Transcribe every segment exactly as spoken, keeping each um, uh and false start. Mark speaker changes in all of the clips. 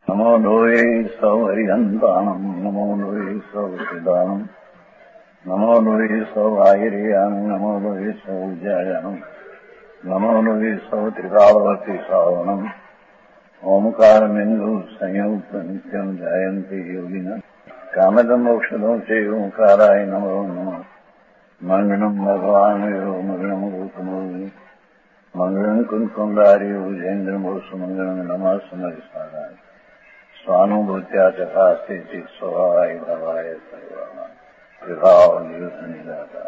Speaker 1: नमो लोये सौहरिहन्ताणम् नमो लोये सौहृदानम् नमो लोये सौभागिर्यानम् नमो लोये सौज्यायानम् नमो लोये सौत्रिकावती सावनम् ओंकारमिन्दु संयुक्त नित्यम् जायन्ति योगिनः कामदम् मोक्षदम् च ओंकाराय नमो नमः मंगलम् भगवान् यो मंगलम् गौतमोऽपि मंगलम् कुन्कुण्डार्यो जयेन्द्रमोऽस्तु मंगलम् नमः समरिसाराय स्वानुभूत्या चकास्ते चित् स्वभावाय भवाय सर्वाणाम् विभाव निदाता।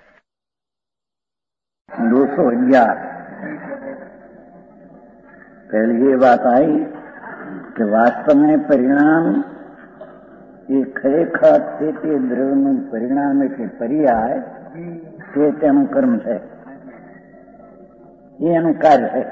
Speaker 2: दो सौ ग्यारह पहले ये बात आई कि वास्तव में परिणाम ये खरेखर તે તે દ્રવ્યનું પરિણામ એટલે પર્યાય તે તેનું કર્મ છે, એ એનું કાર્ય છે.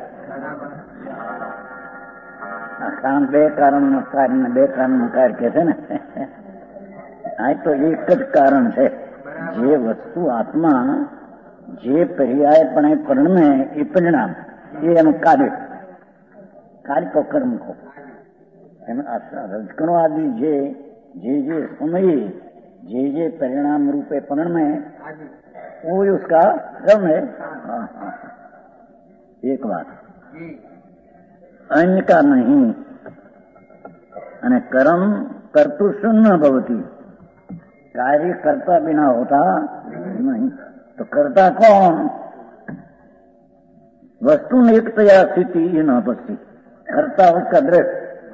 Speaker 2: આ કામ બે કારણનું કાર્ય બે કારણનું કાર્ય કે છે ને, આ તો એક જ કારણ છે. જે વસ્તુ આત્મા જે પર્યાયપણે પરિણમે એ પરિણામ, એ એનું કાર્ય કાર્ય તો કર્મ को रजकणों आदि जे जे जे समये जे जे परिणाम रूपे परिणमे वो उसका कर्म है. एक बात अन्य का नहीं. अने कर्म कर्तु शून्य भवती, कार्य करता बिना होता नहीं. तो करता कौन? वस्तु नियुक्तया स्थिति ये न बसती, करता उसका दृष्ट.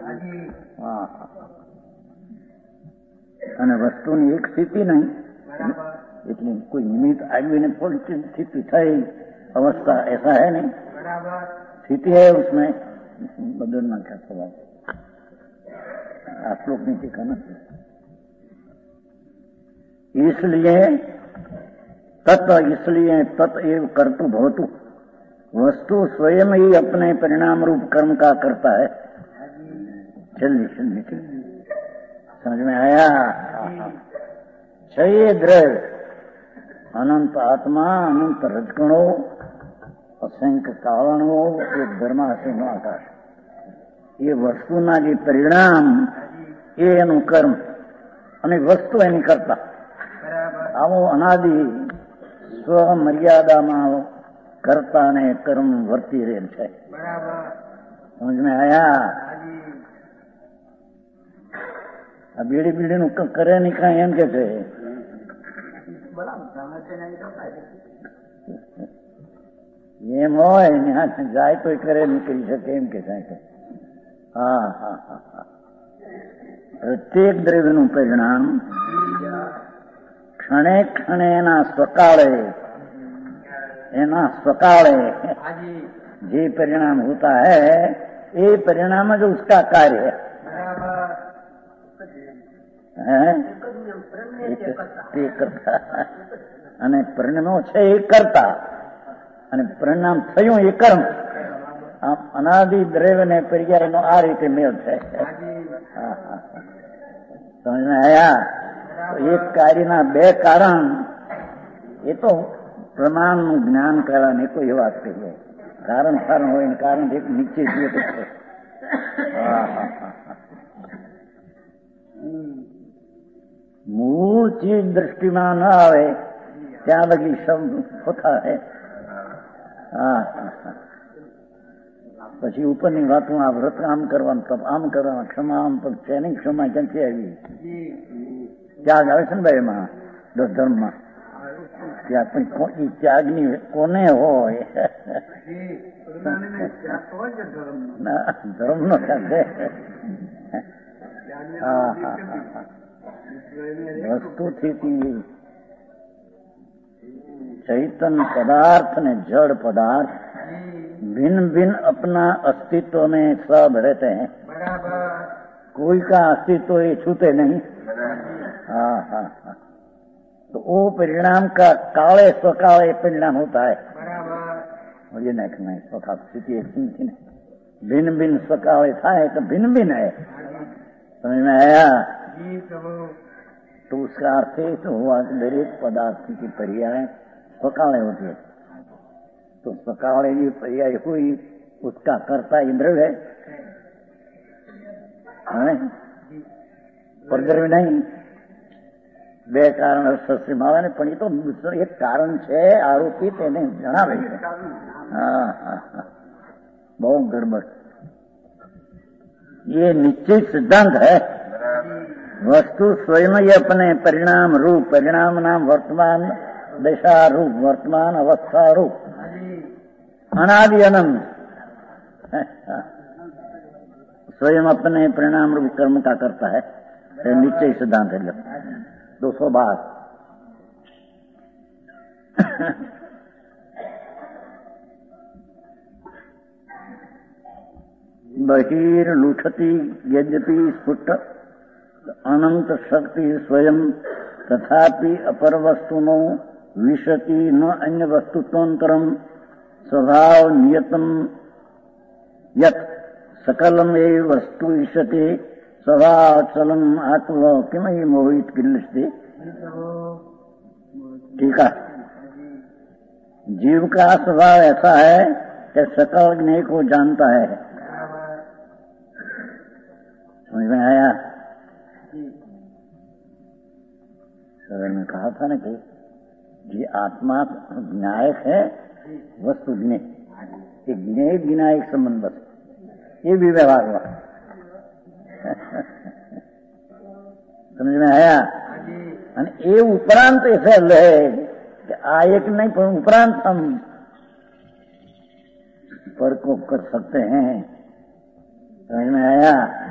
Speaker 2: અને વસ્તુની એક સ્થિતિ નહીં, એટલે કોઈ નિમિત્ત आदमी थोड़ी स्थिति થઈ अवस्था ऐसा है नहीं. स्थिति है उसमें बदलना क्या सवाल. आप लोग नीचे कहना. इसलिए तत् इसलिए तत् एव कर्तु भवतु, वस्तु स्वयं ही अपने परिणाम रूप कर्म का करता है. चलिए चलिए चलिए समझ में आया. छह द्रव्य अनंत आत्मा, अनंत रजकणो, असंख्य कारणो, एक धर्मासीनो आकाश, ये वस्तुना जे परिणाम એ એનું કર્મ અને વસ્તુ એની કરતા. આવો અનાદિ સ્વ મર્યાદામાં કરતા ને કર્મ વર્તી રહેલ છે. સમજ में आया. આ બીડી બીડી નું કરે નહીં કાંઈ એમ કે છે. એમ હોય જાય તો કરે નીકળી શકે એમ કે થાય. હા હા હા હા. પ્રત્યેક દ્રવ્યનું પરિણામ ક્ષણે ક્ષણે એના સ્વકાળે એના સ્વकाले જે परिणाम होता है ये परिणाम जो उसका कार्य है. અને પરિણામો છે એ કરતા અને પરિણામ થયું એ કર્મ. આમ અનાદિ દ્રવ્ય ને પર્યાયનો આ રીતે મેળ છે. સમજ में आया. એક કાર્યના બે કારણ એ તો પ્રમાણનું જ્ઞાન કરવાની કોઈ વાત કહીએ. કારણ કારણ હોય ને કારણ એક નીચે જોઈએ તો છે. मूल चीज दृष्टि में न आवे त्या लगी शब्द होता है. પછી ઉપરની વાતો આ વ્રત આમ કરવાનું, તપ આમ કરવાનું, ક્ષમા આમ, પણ તેની ક્ષમા ક્યાંથી આવી? ત્યાગ આવે છે ને ભાઈ એમાં દસ ધર્મમાં. ત્યાં પણ ત્યાગની કોને હોય? ધર્મ નો ત્યાગ છે. હા હા હા. वस्तु थी चैतन्य पदार्थ ने जड़ पदार्थ भिन्न भिन्न अपना अस्तित्व में सब रहते हैं. कोई का अस्तित्व ये छूते नहीं. हाँ हाँ हाँ. तो वो परिणाम का काले स्वकाले परिणाम होता है. और ये नहीं नहीं स्वका स्थिति भिन्न भिन्न स्वकाले था है तो भिन्न भिन्न है. समझ में आया. तो उसका अर्थ है तो हुआ कि दरेक पदार्थ की पर्याय स्वकाले होती है. तो स्वकाले की पर्याय हुई, उसका कर्ता इंद्र है. પડદર નહીં બે કારણ સસ્તીમાં આવે ને, પણ એ તો એક કારણ છે, આરોપી તેને જણાવે છે. હા હા હા, બહુ ગડબડ. ये निश्चित सिद्धांत है. वस्तु स्वयं ही अपने परिणाम रूप, परिणाम नाम वर्तमान दशा रूप, वर्तमान अवस्था रूप अनादि अनंत स्वयं अपने परिणाम रूप कर्म का करता है. ये निश्चय सिद्धांत है. दो सौ बात बहिर्लुठती यद्यपि स्फुट अनंत शक्ति स्वयं तथापि अपर वस्तुनो विशति न अन्य वस्तुत्वंतरम स्वभाव नियतम यत् सकलम एव वस्तु विशति स्वभाव चलम आत्म किमयि मोहित किल्लस्ति. ठीक है. जीव का स्वभाव ऐसा है कि सकल ज्ञेय को जानता है. समझ में आया? सर ने कहा था ना कि ये आत्मा ज्ञायक है, वस्तु ज्ञेय. ज्ञेय ज्ञायक संबंध बस ये भी व्यवहार हुआ. समझ में आया? અને એ ઉપરાંત ऐसे है कि आ एक नहीं पर उपरांत हम फर्क कर सकते हैं. समझ में आया?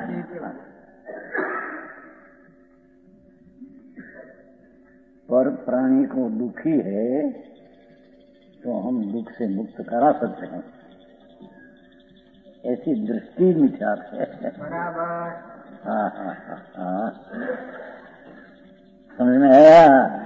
Speaker 2: पर प्राणी को दुखी है तो हम दुख से मुक्त करा सकते हैं. ऐसी दृष्टि मिथ्यार्थ है. हाँ हाँ हाँ हाँ, समझ में आया?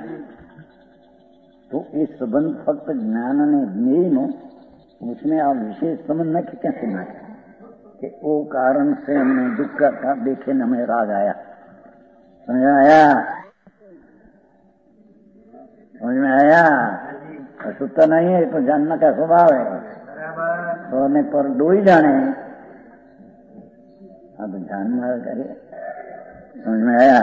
Speaker 2: तो ये संबंध फक्त ज्ञान ने ज्ञेय नो, उसमें आप विशेष संबंध न कैसे ना कि वो कारण से हमने दुख का देखे न हमें राग आया. समझ में आया? समझ में आया? अशुद्धता नहीं है तो जानना का स्वभाव है. सोने पर दो ही जाने. हाँ तो जानना करे. समझ में आया?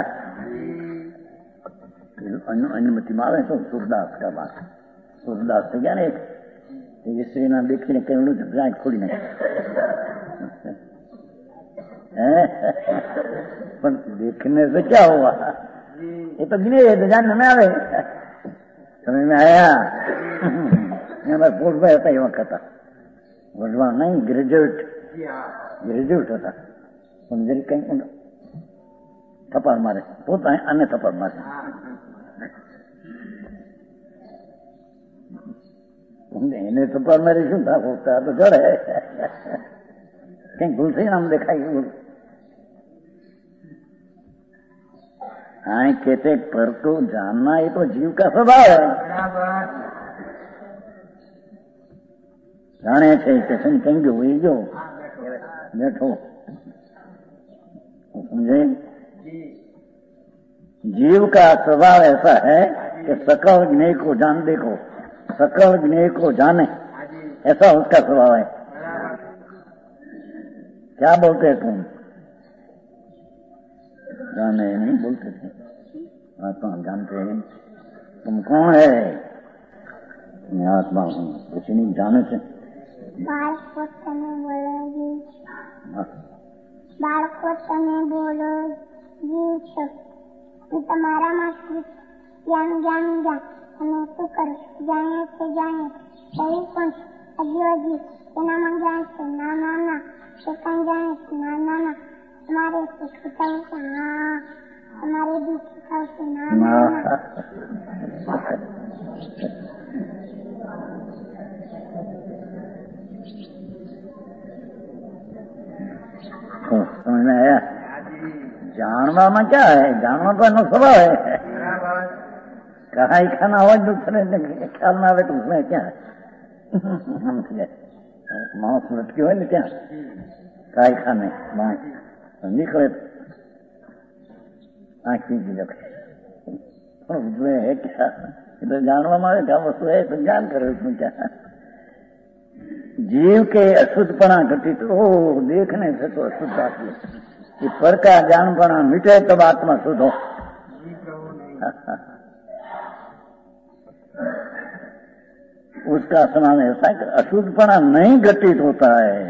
Speaker 2: अनुमति मावे तो सूरदास का बात. सूरदास से क्या नहीं ये श्री ना देखी ने कहूँ तो आँख खोली नहीं. पर देखने से क्या हुआ? ये तो गिने है तो जानने में आवे. समझ में आया? मैं फूट में होता ही वक्त था वर्तमान नहीं ग्रेजुएट ग्रेजुएट होता. समझे कहीं थप्पड़ मारे पोता है अन्य थप्पड़ मारे. એને થપ્પડ મારી શું था પોતા તો જડે કઈ ભૂલ થઈ નામ દેખાય. हाँ कहते पर को जानना ये तो जीव का स्वभाव है. जाने थे कैसे कहेंगे वही जो बैठो. समझे? जीव का स्वभाव ऐसा है कि सकल ज्ञेय को जान देखो, सकल ज्ञेय को जाने, ऐसा उसका स्वभाव है. क्या बोलते हैं तुम? जाने नहीं बोलते थे. आत्मा जानते हैं. तुम कौन है? मैं आत्मा हूँ. कुछ नहीं जाने से बालको तने बोलो बालको तने बोलो जीव છો. હું તમારામાં જ્ઞાન જ્ઞાન જ્ઞાન અને શું કરું? જાણે છે જાણે શરીર કોણ છે? હજી હજી એનામાં જ્ઞાન છે. ના ના ના એ કઈ જાણે છે. ના ના ના તમારે શીખવશે. હા તમારે બી શીખવશે. ના ના ના समझ में आया? जानवा में क्या है? जानवा तो एनो स्वभाव है. कहा ही खाना हो दूसरे ख्याल में आवे तो उसमें क्या है? मांस लटकी हो क्या काय खाने मांस निकले आँख की रखे उसमें है क्या? तो जानवा में क्या वस्तु है तो ज्ञान करे उसमें क्या. जीव के अशुद्धपना घटित हो देखने से तो अशुद्ध आती है. कि पर का जानपना मिटे तब आत्मा शुद्ध हो। उसका समान ऐसा कि अशुद्धपना नहीं घटित होता है।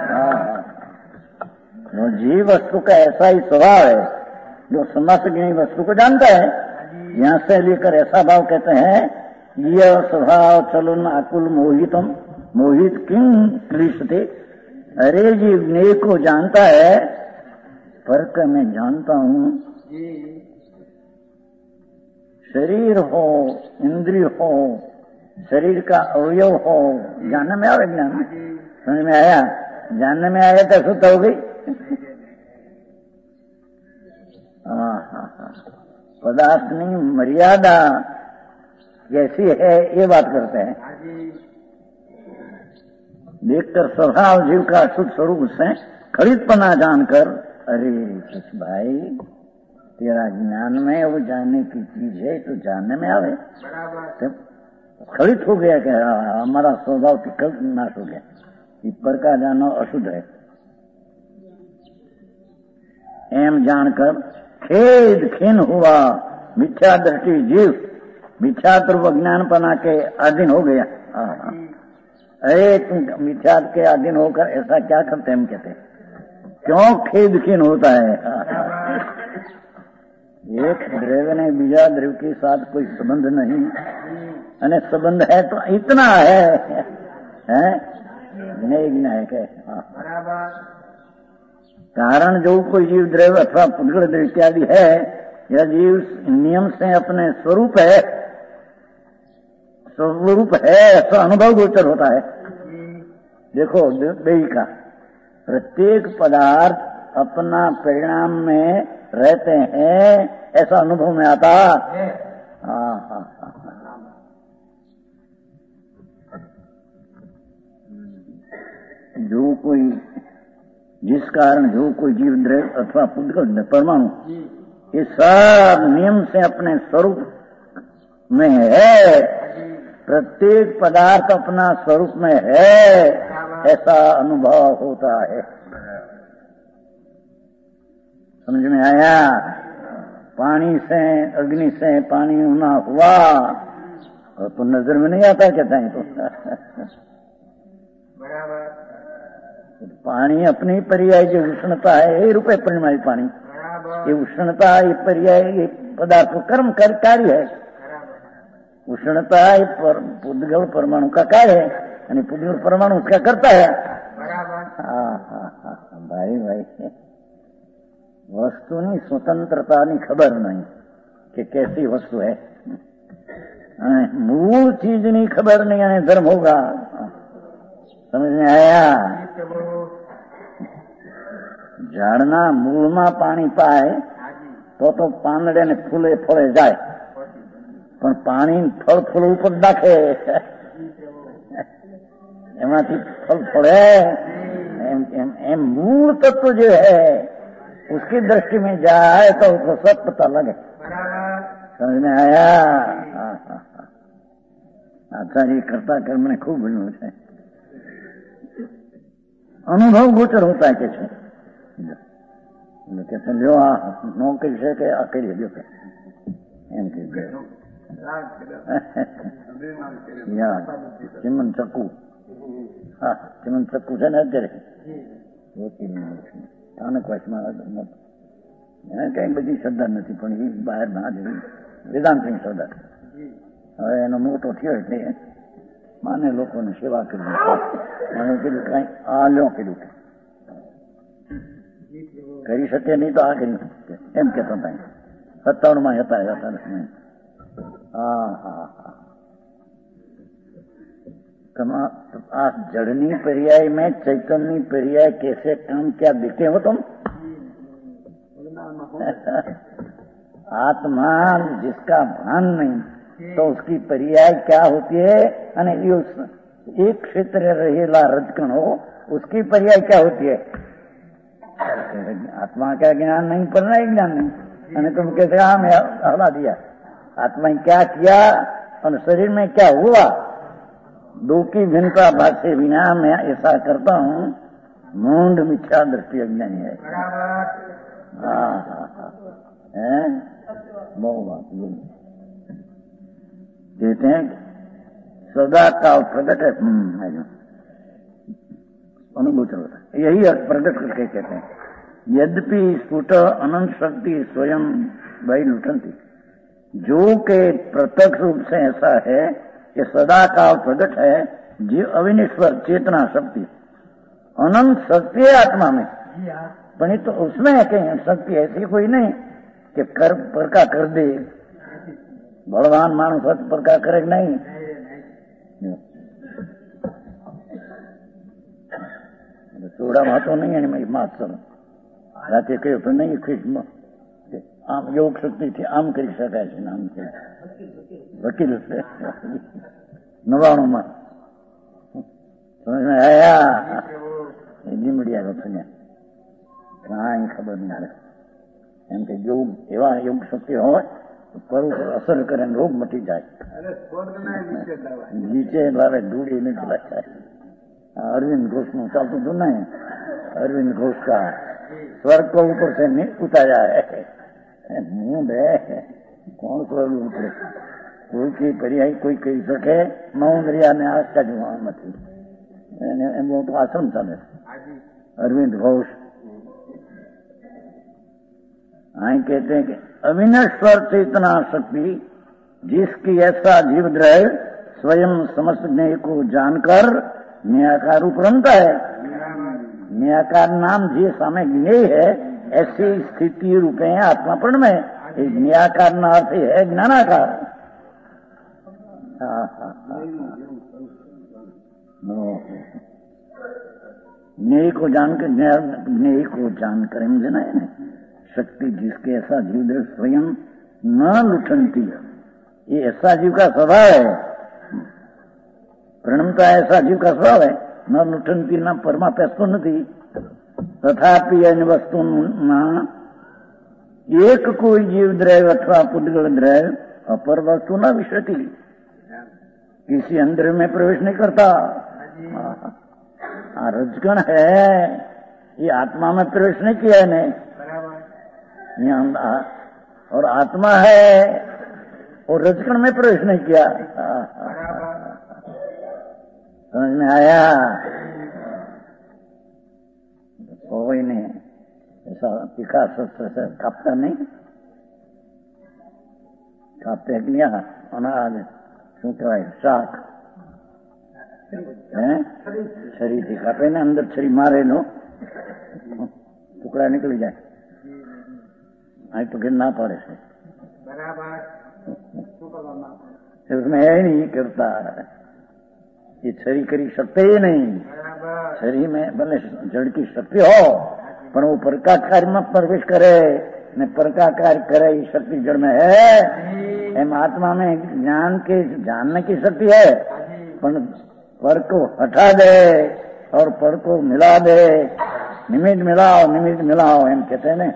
Speaker 2: जो जीव वस्तु का ऐसा ही स्वभाव है जो समस्तज्ञ वस्तु को जानता है। यहाँ से लेकर ऐसा भाव कहते हैं यह स्वभाव चलन आकुल मोहितम मोहित किंग क्लिष्टे। अरे जीव ने को जानता है पर का मैं जानता हूँ। शरीर हो इंद्रिय हो शरीर का अवयव हो जानने में आवे ज्ञान समझ में आया। जानने में आया तो शुद्ध हो गई। पदार्थ नहीं मर्यादा कैसी है ये बात करते हैं। देखकर स्वभाव जीव का शुद्ध स्वरूप से खड़ितपना जानकर अरे कुछ भाई तेरा ज्ञान में वो जानने की चीज है तो जानने में आवे। खड़ित हो गया कि हमारा स्वभाव की कल नाश हो गया। कि पर का जानो अशुद्ध है एम जानकर खेद खीन हुआ। मिथ्या दृष्टि जीव मिथ्या ध्रुव ज्ञानपना के अधीन हो गया। अरे तुम मिथ्या के अधीन होकर ऐसा क्या करते हम कहते क्यों खेद खीन होता है। एक द्रव्य ने बीजा द्रव्य के साथ कोई संबंध नहीं अने संबंध है तो इतना है, है? नहीं गिना है क्या। कारण जो कोई जीव द्रव्य अथवा पुद्गल द्रव्य इत्यादि है यह जीव नियम से अपने स्वरूप है स्वरूप है ऐसा अनुभव गोचर होता है। देखो देवी का प्रत्येक पदार्थ अपना परिणाम में रहते हैं ऐसा अनुभव में आता। हाँ हाँ हाँ जो कोई जिस कारण जो कोई जीव द्रव्य अथवा पुद्गल परमाणु ये सब नियम से अपने स्वरूप में है। प्रत्येक पदार्थ अपना स्वरूप में है ऐसा अनुभव होता है। समझ में आया। पानी से अग्नि से पानी होना हुआ और तो नजर में नहीं आता कहता है तो पानी अपनी पर्याय जो उष्णता है ये रूपये परिणामी पानी ये उष्णता ये पर्याय ये पदार्थ कर्म कर कार्य है। उष्णता ये पर, पुद्गल परमाणु का कार्य है यानी पुद्गल परमाणु उसका करता है। हाँ हाँ हाँ भाई भाई वस्तुनी स्वतंत्रता ની खबर नहीं कि कैसी वस्तु है। मूल चीज नहीं खबर नहीं यानी धर्म होगा। समझ में आया। झाड़ना मूल में पानी पाए तो तो पानडे ने फूले फळे जाए पण पानी फल फूल ऊपर नाखे एमांथी फल फळे एम, एम, एम मूल तत्व जो है उसकी दृष्टि में जाए तो उसको सब पता लगे। समझ में आया। आचार्य करता कर्म ने खूब बन्यू है अनुभव गोचर होता है कैसे कहते लो आ नौकरी से के अकेले लो के एम के या चिमन चक्कू हाँ चिमन चक्कू से न करे वो स्थानक वासમાં કઈ બધી શ્રદ્ધા નથી પણ એ બહાર ના જવી વેદાંતની શ્રદ્ધા હવે એનો મોટો થયો એટલે માને લોકોની સેવા કરી મને કીધું કઈ આ લો કીધું કરી શકે નહીં તો આ કરી એમ કેતો હતા સત્તાવન માં હતા હા હા હા आ जड़नी पर्याय में चैतन्य पर्याय कैसे काम क्या देखते हो तुम। आत्मा जिसका भान नहीं तो उसकी पर्याय क्या होती है अने एक क्षेत्र रहेला रजकण हो उसकी पर्याय क्या होती है। आत्मा का ज्ञान नहीं पर नहीं ज्ञान नहीं अने तुम कहते हाँ मैं हला दिया आत्मा क्या किया और शरीर में क्या हुआ दो की भिन्नता भाग से बिना मैं ऐसा करता हूँ मूंड मिथ्या दृष्टि अज्ञानी है। हाँ हाँ हाँ है बहुत बात बोली। कहते हैं सदा काल प्रकट है अनुभव चलता है, यही प्रकट करके कहते हैं। यद्यपि स्फुट अनंत शक्ति स्वयं वही लुटनती, जो के प्रत्यक्ष रूप से ऐसा है कि सदा काल प्रकट है, जीव अविनिश्वर चेतना शक्ति अनंत शक्ति है आत्मा में, पर तो उसमें है कहीं शक्ति ऐसी कोई नहीं कि कर पर का कर दे। भगवान मानव सत्य पर का करे नहीं, થોડા વાતો નહીં એની માત કરો રાતે કહ્યું તો નહીં ખુશમાં આમ યોગ શક્તિથી આમ કરી શકાય છે ને આમ વકીલ છે નવાણુંમાં સમજમાં આયા લીમડિયા રથને કાંઈ ખબર નહીં આવે એમ કે યોગ એવા યોગ શક્તિ હોય તો પર અસર કરે ને રોગ મટી જાય નીચે લાવે ધૂળી નથી લાગે। अरविंद घोष में चलते तो नहीं, अरविंद घोष का स्वर्ग को ऊपर से नहीं उतारा है, मूड है कौन स्वर्ग उतरे, कोई की पर्याय कोई कही सके मौंदरिया ने आज का जुआ नहीं, वो तो आश्रम चले अरविंद घोष। आई कहते हैं कि अविनश्वर चेतना शक्ति जिसकी ऐसा जीवद्रय स्वयं समस्त ज्ञेय को जानकर निराकार रूप रमता है। निराकार नाम जे सामे ज्ञेय है, ऐसी स्थिति रूप है आत्मापर्ण में। निराकार न अर्थ है ज्ञानाकार। ज्ञेय को जानकर ज्ञेय को जानकर समझना है शक्ति जिसके ऐसा जीव स्वयं न लुठनती, ये ऐसा जीव का स्वभाव है। प्रणमता ऐसा जीव का स्वभाव है, न लुठनती न परमापेस्तो नहीं। तथापि अन्य वस्तु एक कोई जीव द्रव्य अथवा पुद्गल द्रव्य अपर वस्तु न विशति, किसी अंदर में प्रवेश नहीं करता। रजगण है ये आत्मा में प्रवेश नहीं किया है ने, और आत्मा है और रजगण में प्रवेश नहीं किया। समझ में आया? कोई नहीं ऐसा तीखा शस्त्र से कापता नहीं, कापते नहीं अनाज शू कहवाय शाक छरी थी कापे ने अंदर छरी मारे लो टुकड़ा निकल जाए। आज तो गिरना पड़े से उसमें है नहीं करता, ये छरी करी सकते ही नहीं। छरी में भले जड़ की शक्ति हो पर वो परकाकार में प्रवेश करे ने परकाकार करे, ये शक्ति जड़ में है। एम आत्मा में ज्ञान के जानने की शक्ति है, पर पर को हटा दे और पर को मिला दे। निमित्त मिलाओ निमित्त मिलाओ एम कहते हैं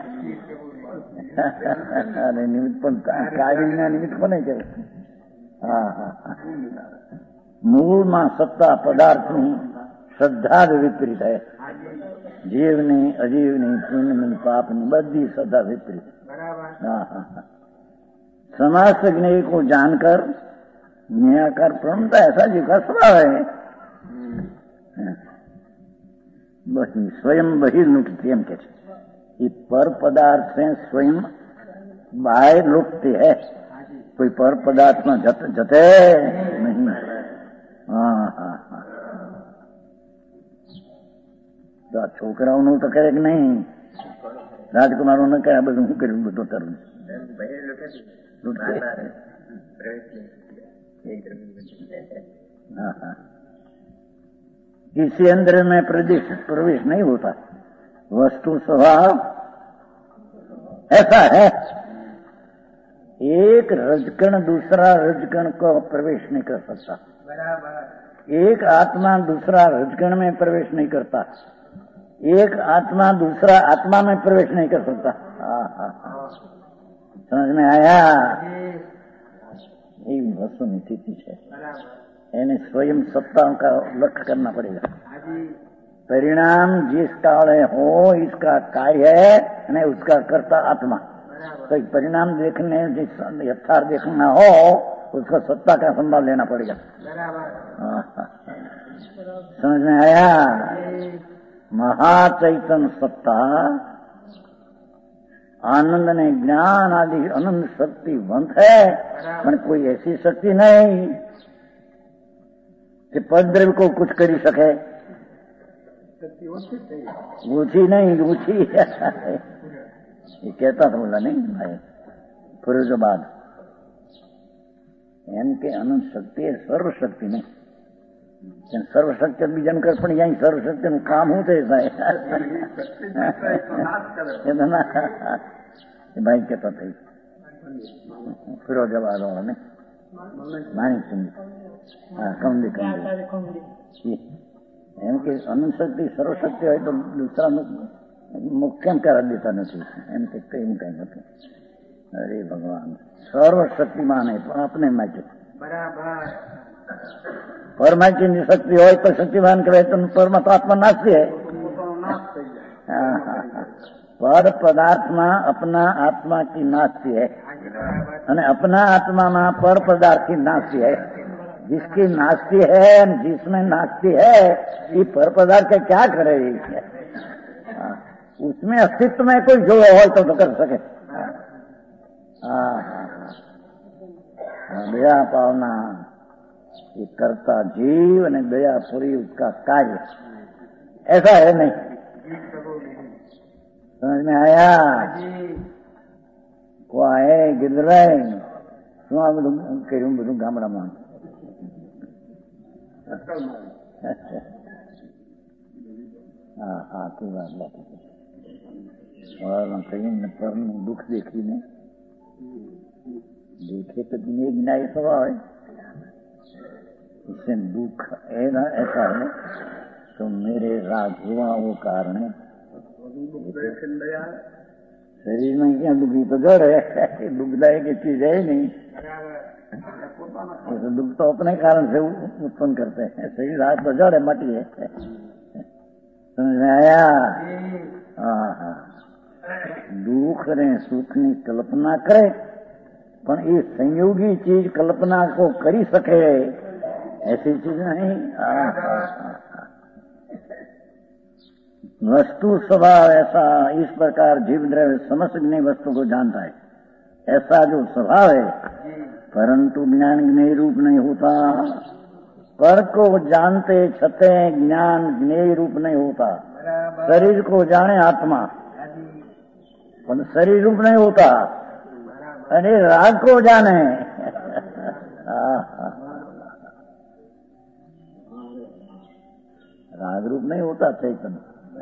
Speaker 2: अरे निमित्त कार्य निमित्त को नहीं कहते। हाँ हाँ मूल में सत्ता पदार्थ नहीं श्रद्धा विपरीत है। जीवनी अजीवनी पुण्य पापनी बदी सदा विपरीत। हाँ हाँ समाज ज्ञेय को जानकर न्यायकार प्रवणता ऐसा जीव का स्वभाव है। बही स्वयं बहिर्मुखी हम कहते, ये पर पदार्थ से स्वयं बाहर लुटते है, कोई पर पदार्थ में जत, जते नहीं। हाँ हाँ हाँ तो छोकराओं तो करे कि नहीं, राजकुमारों ने कहा बस हूँ करूँ तो करूँ हाँ हाँ किसी अंदर में प्रदेश प्रवेश नहीं होता। वस्तु स्वभाव ऐसा है, एक रजकण दूसरा रजकण को प्रवेश नहीं कर सकता। एक आत्मा दूसरा रजकण में प्रवेश नहीं करता, एक आत्मा दूसरा आत्मा में प्रवेश नहीं कर सकता। हाँ हाँ हाँ समझ में आया? ये वस्तु नीति है, यानी स्वयं सत्ता का लक्ष्य करना पड़ेगा। પરિણામ जिस काले हो इसका कार्य है અને उसका कर्ता आत्मा। तो परिणाम देखने जिस यथार्थ देखना हो उसको सत्ता का संभाल लेना पड़ेगा। समझ में आया? महाचैतन्य सत्ता आनंद ने ज्ञान आदि अनंत शक्ति वंत है, पर कोई ऐसी शक्ति नहीं कि पद्रव्य को कुछ कर सके। ऊंची नहीं ऊंची ये कहता था बोला नहीं भाई फिरोजाबाद एम के अनंत शक्ति है, सर्वशक्ति नहीं। सर्वशक्ति बीजन कर पड़ी जाए सर्वशक्ति નું કામ હું છે ભાઈ કહેતા થઈ ફિરોજાબાદ વાળાને માણિક સિંહ હા કમદી કમદી એમ કે અનંત શક્તિ સર્વશક્તિ હોય તો દૂસરાનું મુખ્ય કરા દેતા નથી એમ કે કઈ કઈ નથી। અરે ભગવાન સર્વશક્તિમાન है પણ अपने માટે બરાબર परमात्मा की शक्ति हो तो शक्तिमान करे तो परमात्मा नास्ती है। पर पदार्थ में अपना आत्मा की नास्ती है और अपना आत्मा में पर पदार्थ की नास्ती है। जिसकी नास्ती है जिसमें नास्ती है ये पर पदार्थ का क्या करे? उसमें अस्तित्व में कोई जो हो तो, तो कर सके। दया पावना ये करता जीव ने दया पूरी उसका कार्य ऐसा है नहीं। समझ में आया? को है गिरराय શું આ બધું કર્યું બધું ગામડામાં હા હા કોઈ વાત બાકી કહીને પરનું દુઃખ દેખીને देखे तो दुनिया गिनाई स्वभाव है। इससे दुख ऐसा है तो मेरे राग हुआ वो कारण है। शरीर में क्या दुखी तो जड़ है, दुखदायक की चीज है ही नहीं। तो दुख तो अपने कारण से उत्पन्न करते हैं। शरीर हाथ तो जड़ है, मटी है। समझ में आया? हाँ हाँ दुख ने सुख ની કલ્પના કરે પણ એ સંયોગી ચીજ કલ્પના को કરી શકે ऐसी चीज नहीं। वस्तु स्वभाव ऐसा इस प्रकार जीव द्रव्य समस्त ज्ञेय वस्तु को जानता है, ऐसा जो स्वभाव है, परंतु ज्ञान ज्ञेय रूप नहीं होता। पर को जानते छते ज्ञान ज्ञेय रूप नहीं होता। शरीर को जाने आत्मा पर शरीर रूप नहीं होता। अरे राग को जाने राग रूप नहीं होता चैतन्य।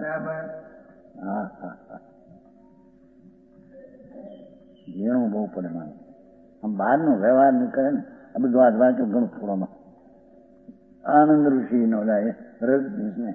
Speaker 2: जीणो बहु पड़े माने हम बाहर नो व्यवहार नहीं करे ने आ बधु आज वांचो घणो थोड़ो में आनंद ऋषि नो जाए रजनीश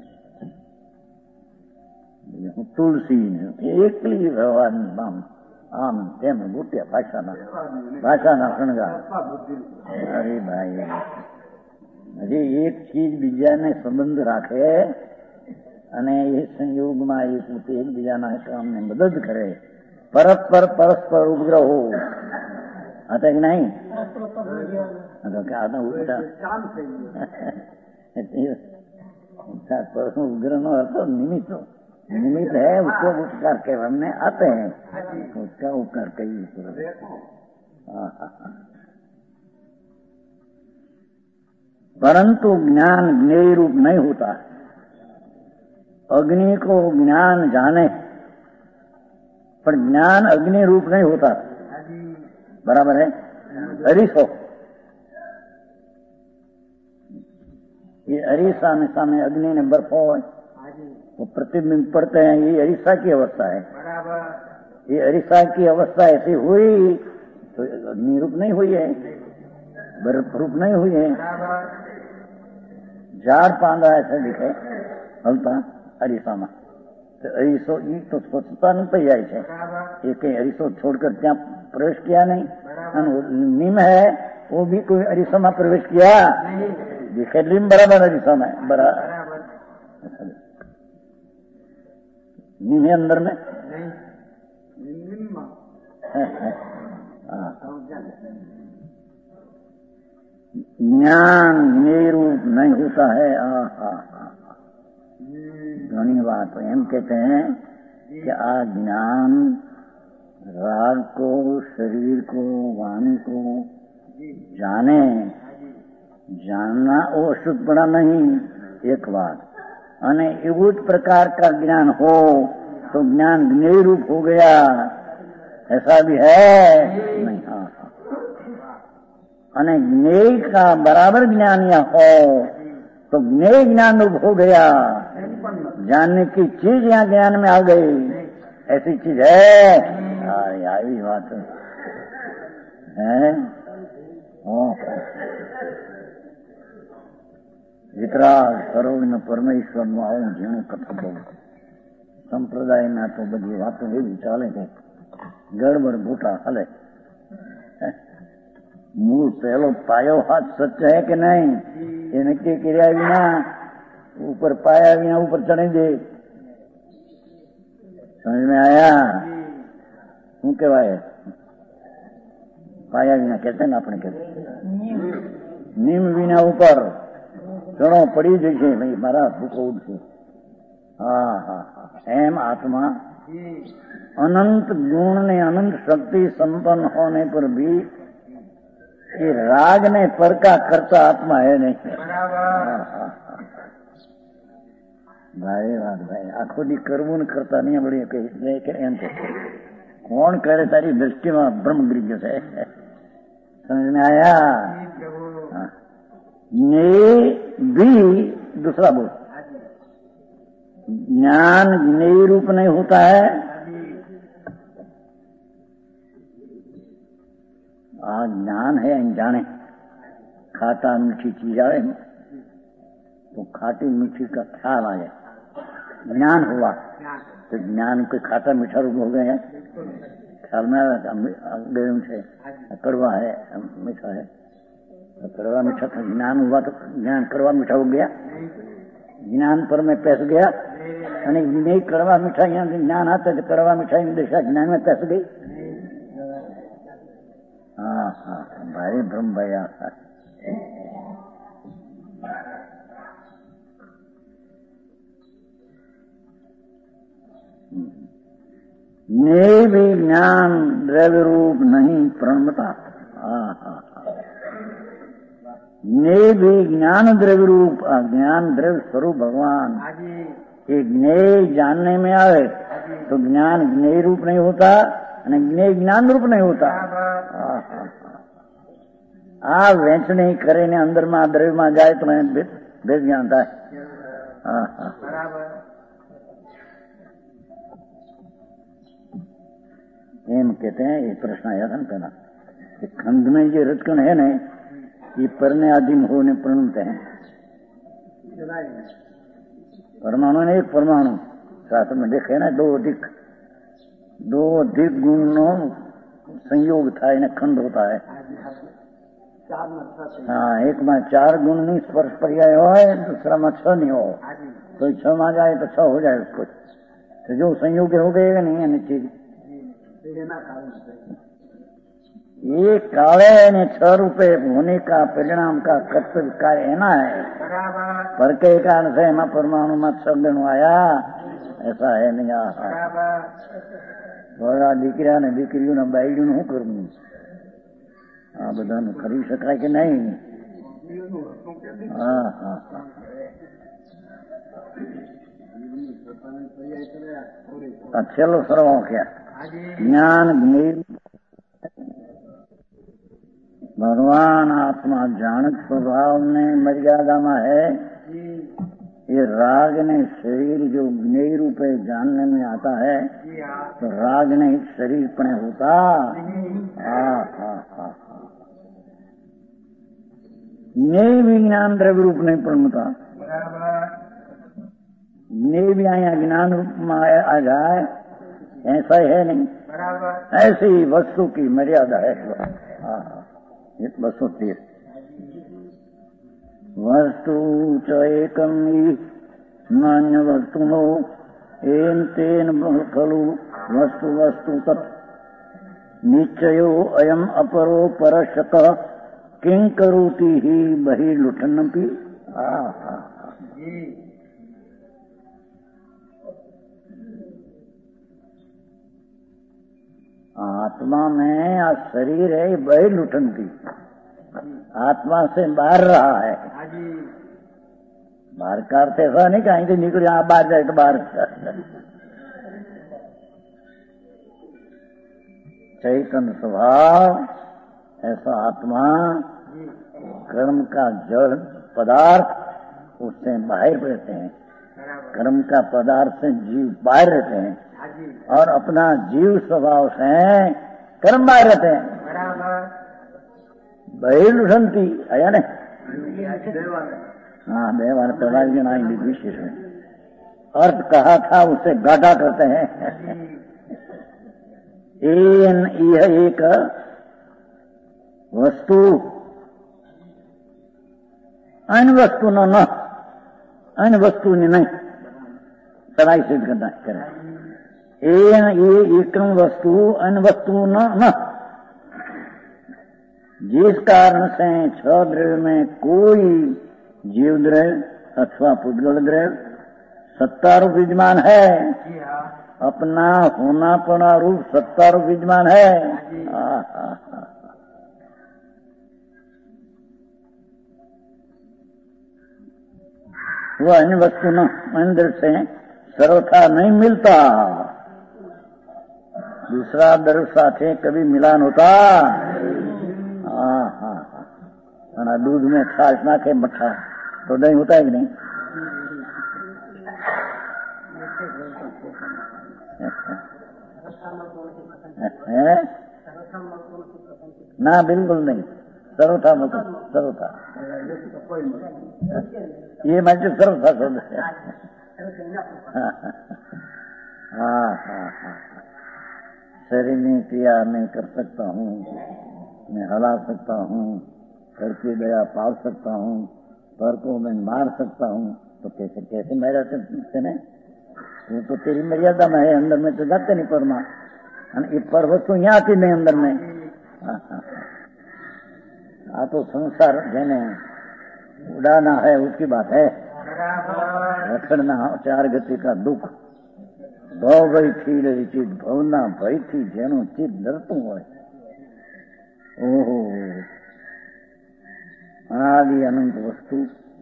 Speaker 2: ने तुलसी ने एकली व्यवहार नाम आम तेम बूटिया भाषा ना भाषा ना शणगार। अरे भाई हजी एक चीज बीजा ने संबंध राखे અને એ સંયોગમાં એ પોતે એકબીજાના કામને મદદ કરે, પરસ્પર પરસ્પર ઉપગ્રહો હતા કે નહીં? उपग्रह नो अर्थ निमित्त निमित्त है, उसको उपकार के हमने आते हैं, उसका उपकार कहिए। परंतु ज्ञान ज्ञेय रूप नहीं होता। अग्नि को ज्ञान जाने पर ज्ञान अग्नि रूप नहीं होता। बराबर है? अरीसो ये अरीसा में सामने अग्नि ने बर्फो वो प्रतिबिंब पड़ते हैं, ये अरीसा की अवस्था है। ये अरीसा की अवस्था ऐसी हुई तो अग्नि रूप नहीं हुई है, बर्फ रूप नहीं हुई है। झाड़ पांदा ऐसे दिखे हलता अरीसाમાં तो अरीसो ये तो स्वच्छता नहीं पई जाए छे। ये कहीं अरीसो छोड़कर त्या प्रवेश किया नहीं। नीम है वो भी कोई अरीसा में प्रवेश किया दिखे नीम बराबर अरीसा में बराबर। निम है अंदर में ज्ञान ज्ञेय रूप नहीं होता है। आ हा घनी बात एम कहते हैं कि आ ज्ञान राग को, शरीर को, वाणी को जाने, जानना वो शुद्ध पड़ा नहीं एक बात, અને એવું જ प्रकार का ज्ञान हो तो ज्ञान ज्ञेय रूप हो गया, ऐसा भी है नहीं। हाँ हाँ અને ज्ञेय का बराबर ज्ञान या हो तो ज्ञेय ज्ञान रूप हो गया। जानने की चीज यहाँ ज्ञान में आ गई, ऐसी चीज है। आई बात है। વિતરાગ સરોવર પરમેશ્વરનું આવું ઝીણું કથા બહુ સંપ્રદાયના તો બધી વાતો એવી ચાલે કે ગડબડ ગોટા હાલે। મૂળ પહેલો પાયો હાથ સચ है कि नहीं ये नक्की કર્યા વિના ऊपर पाया विना ऊपर चढ़े दे। समझ में आया? શું કહેવાય? पाया विना कहते हैं ना अपने कहते नीम विना ऊपर ચણો પડી જશે ભાઈ મારા ભૂકો ઉઠશે। હા હા હા એમ आत्मा अनंत गुण ने अनंत शक्ति संपन्न होने पर भी ये राग ने पर का करता आत्मा है नहीं। भाई बात भाई आखो दी करવું ને કરતા નહીં બળી કે એમ તો કોણ કરે તારી દ્રષ્ટિમાં બ્રહ્મ गिर गयो છે। समझ में आया? ज्ञेय भी दूसरा बोल ज्ञान ज्ञेय रूप नहीं होता है। आ ज्ञान है अनजाने, खाटा मीठी चीज आए तो खाटी मीठी का ख्याल आ जाए, ज्ञान हुआ तो ज्ञान के खाटा मीठा रूप हो गए हैं। ख्याल में गए मीठे कड़वा है मीठा है, कड़वा मीठा था ज्ञान हुआ तो ज्ञान कड़वा मीठा हो गया, ज्ञान पर में पैस गया। यानी नहीं कड़वा मिठाई ज्ञान आता तो कड़वा मिठाई में दिशा ज्ञान में पैस गई। हाँ हाँ भाई ब्रह्म भैया ये भी ज्ञान द्रव्य रूप नहीं प्रणमता। हाँ हाँ ज्ञेय भी ज्ञान द्रव्य रूप, ज्ञान द्रव्य स्वरूप भगवान। ये ज्ञेय जानने में आवे तो ज्ञान ज्ञेय रूप नहीं होता, ज्ञेय ज्ञान रूप नहीं होता। आ वेचने करे ने अंदर में द्रव्य में जाए तो मैं भेद ज्ञान था। एम कहते हैं ये प्रश्न आया था ना पहला कि खंड में जो रचकन है ना ये परने आदिम होने प्रणुत है। परमाणु ने एक परमाणु शास्त्र में देखे ना दो अधिक दो अधिक गुणों संयोग था इन्हें खंड होता है। हाँ एक में चार गुण नहीं स्पर्श पर्याय हो, दूसरा में छह नहीं हो तो छह में जाए तो छह हो जाए उसको, तो जो संयोग हो गए नहीं है चीज ये काले ने छह रुपए होने का परिणाम का कर्तव्य कार्य है ना है पर के कारण से एम परमाणु में छह गण आया ऐसा है नहीं। आ दीकरा ने दीकरी ने बायडू શું કરવું? આ બધાનું કરી શકાય કે નહીં? હા હા હા છેલ્લો સરવાળો क्या ज्ञान ज्ञेय भगवान आत्मा जानक स्वभाव में मर्यादा में है। ये राग ने शरीर जो ज्ञेय रूप है जानने में आता है तो राग ने शरीर पण होता। हाँ हाँ हाँ ज्ञेय भी ज्ञान द्रव्य रूप नहीं प्रणता, ज्ञेय भी आया ज्ञान रूप में आ जाए ऐसा है नहीं। ऐसी वस्तु की मर्यादा है। हाँ बसो तीस वस्तु च एकम नान्य वस्तु नो एन तेन खलु वस्तु वस्तु तत् निश्चयो अयम अपरो परशतः किं करोति ही बहिर्लुठन्नपि। आत्मा में आज शरीर है बहिर्लुठन की, आत्मा से बाहर रहा है। बाहर का अर्थ ऐसा नहीं कहीं से निकल यहाँ बाहर जाए तो बाहर। चैतन्य स्वभाव ऐसा आत्मा कर्म का जड़ पदार्थ उससे बाहर रहते हैं, कर्म का पदार्थ से जीव बाहर रहते हैं और अपना जीव स्वभाव से कर्म बाहर रहते हैं। बहिर्लुठन्ति आया ने हाँ व्यवहार प्रभाव जनाएंगे विशेष में अर्थ कहा था उसे गाढ़ा करते हैं। एन यह एक वस्तु अन्य वस्तु न न अन्य वस्तु ने नहीं सराई सिद्ध करना करें। एन ये एकम वस्तु अन्य वस्तु न न जिस कारण से छह द्रव्य में कोई जीव द्रव्य अथवा पुद्गल द्रव्य सत्ता रूप विद्यमान है, अपना होना पड़ा रूप सत्ता रूप विद्यमान है। आ, आ, आ, वो अन्य वस्तु न अंदर से सर्वथा नहीं मिलता, दूसरा द्रव्य साथे कभी मिलान होता। हाँ हाँ हाँ दूध में छाछ ना के मठा तो नहीं होता है कि नहीं। है? ना बिल्कुल नहीं, सर्वथा मतलब सर्वथा ये मैं जो सर्वथा शब्द है। हाँ हाँ हाँ शरीर में क्रिया मैं कर सकता हूँ, मैं हला सकता हूँ, करके दया पाल सकता हूँ, पर को मैं मार सकता हूँ, तो कैसे कैसे मेरा सकते नहीं। वो तो तेरी मर्यादा में है, अंदर में तो जाते नहीं परमा ये पर्वत तो यहाँ आती नहीं अंदर में। हाँ तो संसार जेने उड़ाना है उसकी बात है, रखना चार गति का दुख भाव भई थी रही चीज भवना भई थी जेनो चीज डरतू हो। ओहो अनादि अनंत वस्तु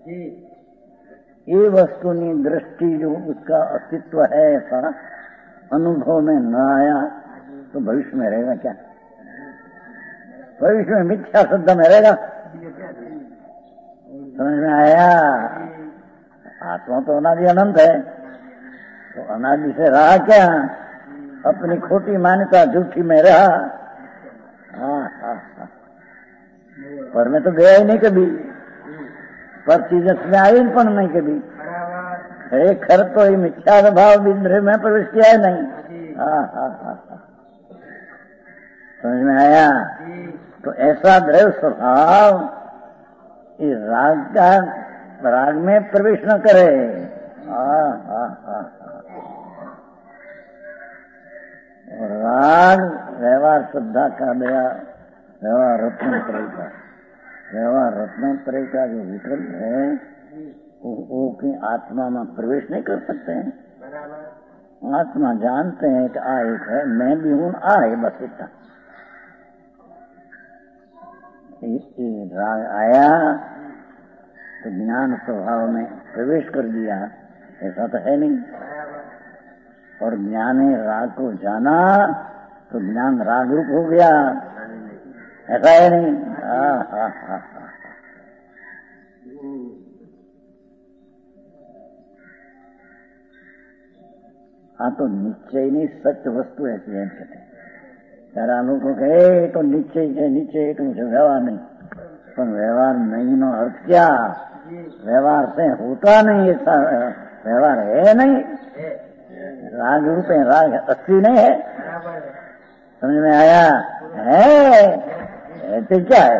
Speaker 2: ये वस्तु की दृष्टि जो उसका अस्तित्व है ऐसा अनुभव में न आया तो भविष्य में रहेगा क्या? भविष्य में मिथ्या शब्द में रहेगा। समझ में आया? आत्मा तो अनादि अनंत है, तो अनादि से रहा क्या? अपनी खोटी मान्यता झूठी में रहा। हाँ हाँ हाँ पर मैं तो गया ही नहीं कभी, पर चीज में आई पर नहीं कभी। खरे खर तो ही मिथ्या भाव बिंद्र में प्रवेश किया है नहीं। हाँ हाँ हाँ समझ में आया? तो ऐसा द्रव्य स्वभाव इस राग का राग में प्रवेश न करे। हाँ हाँ हाँ और राग व्यवहार श्रद्धा का दया व्यवहार रत्नत्रय का व्यवहार रत्नत्रय का जो विकल्प है वो, वो की आत्मा में प्रवेश नहीं कर सकते हैं। आत्मा जानते हैं कि आ एक है, मैं भी हूं, आ है, बस इतना। राग आया तो ज्ञान स्वभाव में प्रवेश कर दिया, ऐसा तो है नहीं। और ज्ञान ने राग को जाना तो ज्ञान राग रूप हो गया, ऐसा है नहीं। हाँ हाँ हाँ हाँ तो निश्चय नहीं सत्य वस्तु ऐसी है कहते हैं। सारा लोगों को कहे तो निश्चय है, निश्चय तो मुझे व्यवहार नहीं, पर व्यवहार नहीं नो अर्थ क्या? व्यवहार से होता नहीं, ऐसा व्यवहार है नहीं। राग रूप है, राग असली नहीं है। समझ में आया? है तो क्या है?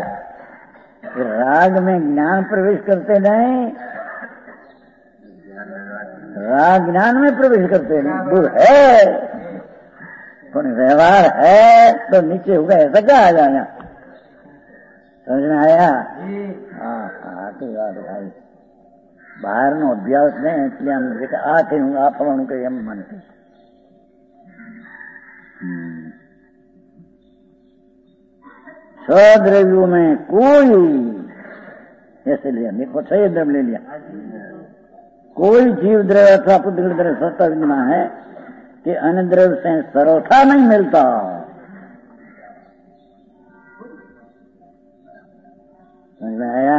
Speaker 2: राग में ज्ञान प्रवेश करते नहीं, राग ज्ञान में प्रवेश करते नहीं, दूर है पर व्यवहार है तो नीचे हो गए सजा आ जाना। समझ में आया? हाँ हाँ तो याद भाई बाहर नो अभ्यास ने એટલે આમ જે આ થયું આ ફળનું કઈ એમ માનતું। छह द्रव्यों में कोई ऐसे लिया देखो छह द्रव्य ले लिया, कोई जीव द्रव्य अथवा पुद्गल द्रव्य सत्ता विद्यमान है कि अन्य द्रव्य से सर्वथा नहीं मिलता। समझ में आया?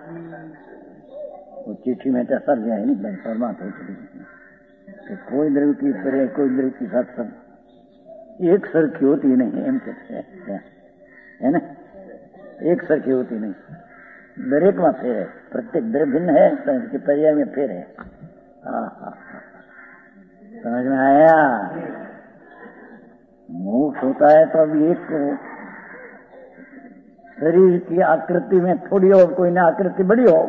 Speaker 2: वो चिट्ठी में तो सब गया नहीं परमात्मा तो कोई द्रव्य की तरह कोई द्रव्य की साथ सब एक सरखी होती नहीं एम कहते हैं है ना, एक सरखी होती नहीं, दरेक में फेर है, प्रत्येक द्रव्य भिन्न है तो इसके पर्याय में फेर है। हाँ हाँ समझ में आया? मोक्ष होता है तो अब एक शरीर की आकृति में थोड़ी हो, कोई ना आकृति बड़ी हो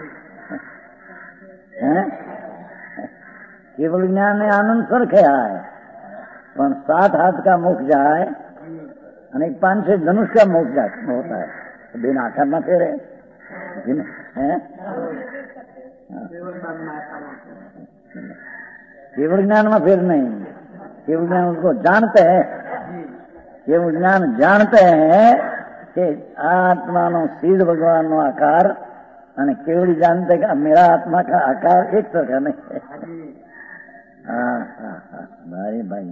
Speaker 2: है? केवल ज्ञान ने आनंद सरखे आए पर सात हाथ का मोक्ष जाए अनेक पांच छह धनुष का मोक्ष होता है तो बिना आकार न फेरे है। केवल ज्ञान में फेर नहीं, केवल ज्ञान उसको जानते हैं, केवल ज्ञान जानते हैं कि आत्मा नो सीध भगवान नो आकार અને केवल जानते कि मेरा आत्मा का आकार एक तरह नहीं है। हाँ हाँ हाँ भाई भाई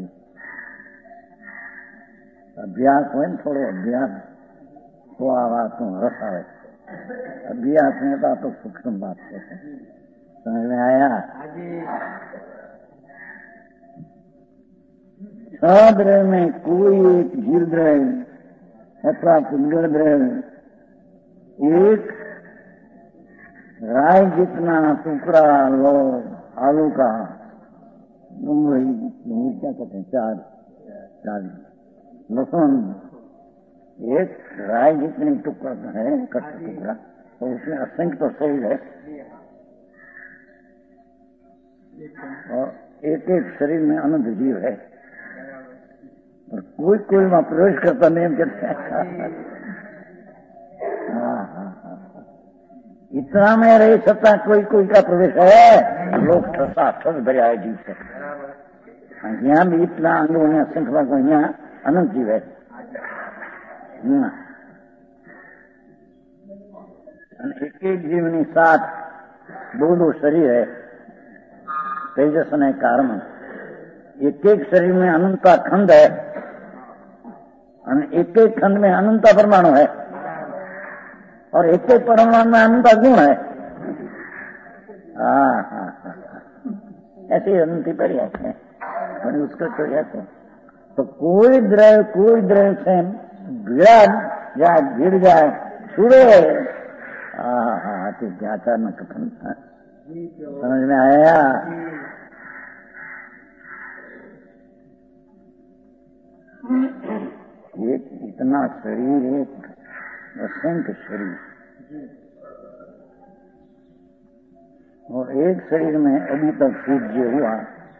Speaker 2: अभ्यास हो थोड़ो अभ्यास तो आ बात रस आवे, अभ्यास में तो, तो सूक्ष्म बात है। समझ में आया? छह द्रव्य में कोई एक जीव द्रव्य अथवा पुद्गल द्रव्य एक राय जितना टुकड़ा लो आलू का डूंगरी डूंगरी क्या कहते हैं चार चार लहसुन एक राय जितनी टुकड़ा है कच्चा टुकड़ा तो उसमें असंख्य तो सही है और एक एक शरीर में अनंत जीव है और कोई कोई वहां प्रवेश करता नहीं कहते हैं। हाँ हाँ इतना में रही सकता कोई कोई का प्रवेश है, लोग ठसा ठस भरे आए जीव से। यहाँ भी इतना अंगों में श्रृंखला को यहाँ अनंत जीव है। एक एक जीवनी साथ दो दो शरीर है, तेजस ने कारण एक एक शरीर में अनंता खंड है और एक एक खंड में अनंता परमाणु है और एक एक परमाणु में अनंता गुण है। हाँ हाँ हाँ ऐसी अनंती पड़ी है उसको तो ऐसे तो कोई द्रव्य कोई द्रव्य से भिड़ा जाए गिर जाए छुड़े। हाँ हाँ ठीक है आचार्य कथन समझ में आया? एक इतना शरीर एक असंख्य शरीर और एक शरीर में अभी तक सूझ जो हुआ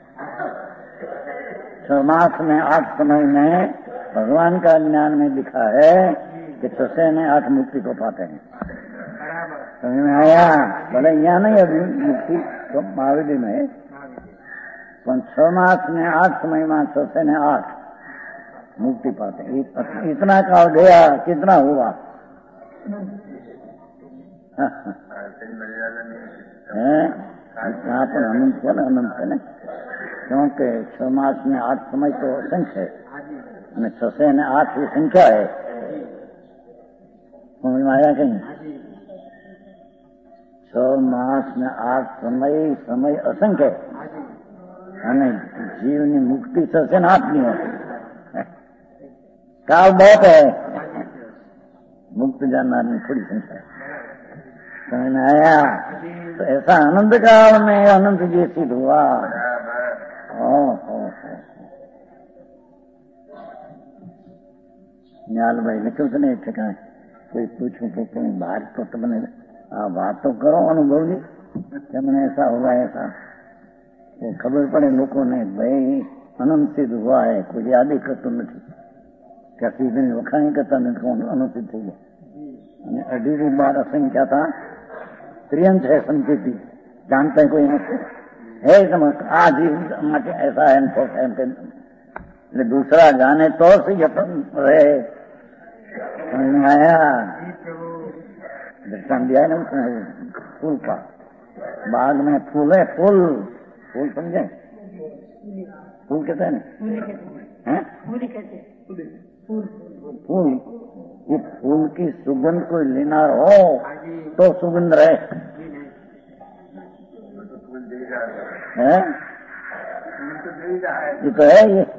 Speaker 2: छह मास में आठ समय में भगवान का ज्ञान में लिखा है कि छह ने आठ मुक्ति को पाते हैं। समझ में आया? बोले यहाँ नहीं अभी मुक्ति तो महावीर में पर छह मास में आठ समय में छह ने आठ मुक्ति पाते हैं। इतना काल गया कितना हुआ है पर अनंत है ना अनंत है ना क्योंकि छह मास में आठ समय तो संख्या है छह ने आठ की संख्या है। समझ में आया कहीं? छह मास में आठ समय समय असंख्य है जीवनी मुक्ति छह ने आठ नहीं होती काल बहुत है मुक्त जानना में थोड़ी संख्या है। समझ में आया? तो ऐसा अनंत काल में अनंत जी सिद्ध हुआ। ओ हो न्याल भाई ने क्यों नहीं ठिकाए कोई पूछूं कि कोई बाहर तो, तो बने आप बात तो करो अनुभव जी क्या मैंने ऐसा होगा ऐसा वो खबर पड़े लोકોને ભાઈ અનંત સિદ્ધ हुआ है, कोई યાદ કરતું નથી કે સીધની વખાણી કરતા નથી, કોણ અનંત સિદ્ધ થઈ ગયા. અને અઢી બાર અસંખ્યા था, त्रियंश है संकेती, जानते हैं कोई नहीं है समझ आज ही ऐसा है है दूसरा जाने तो से यतन रहे. समझ में आया? दृष्टान दिया है ना उसने फूल का, बाग में फूल है, फूल फूल समझे, फूल कहते हैं ना, फूल, ये फूल की सुगंध कोई लेना हो तो सुगंध रहे है? ये तो है ये.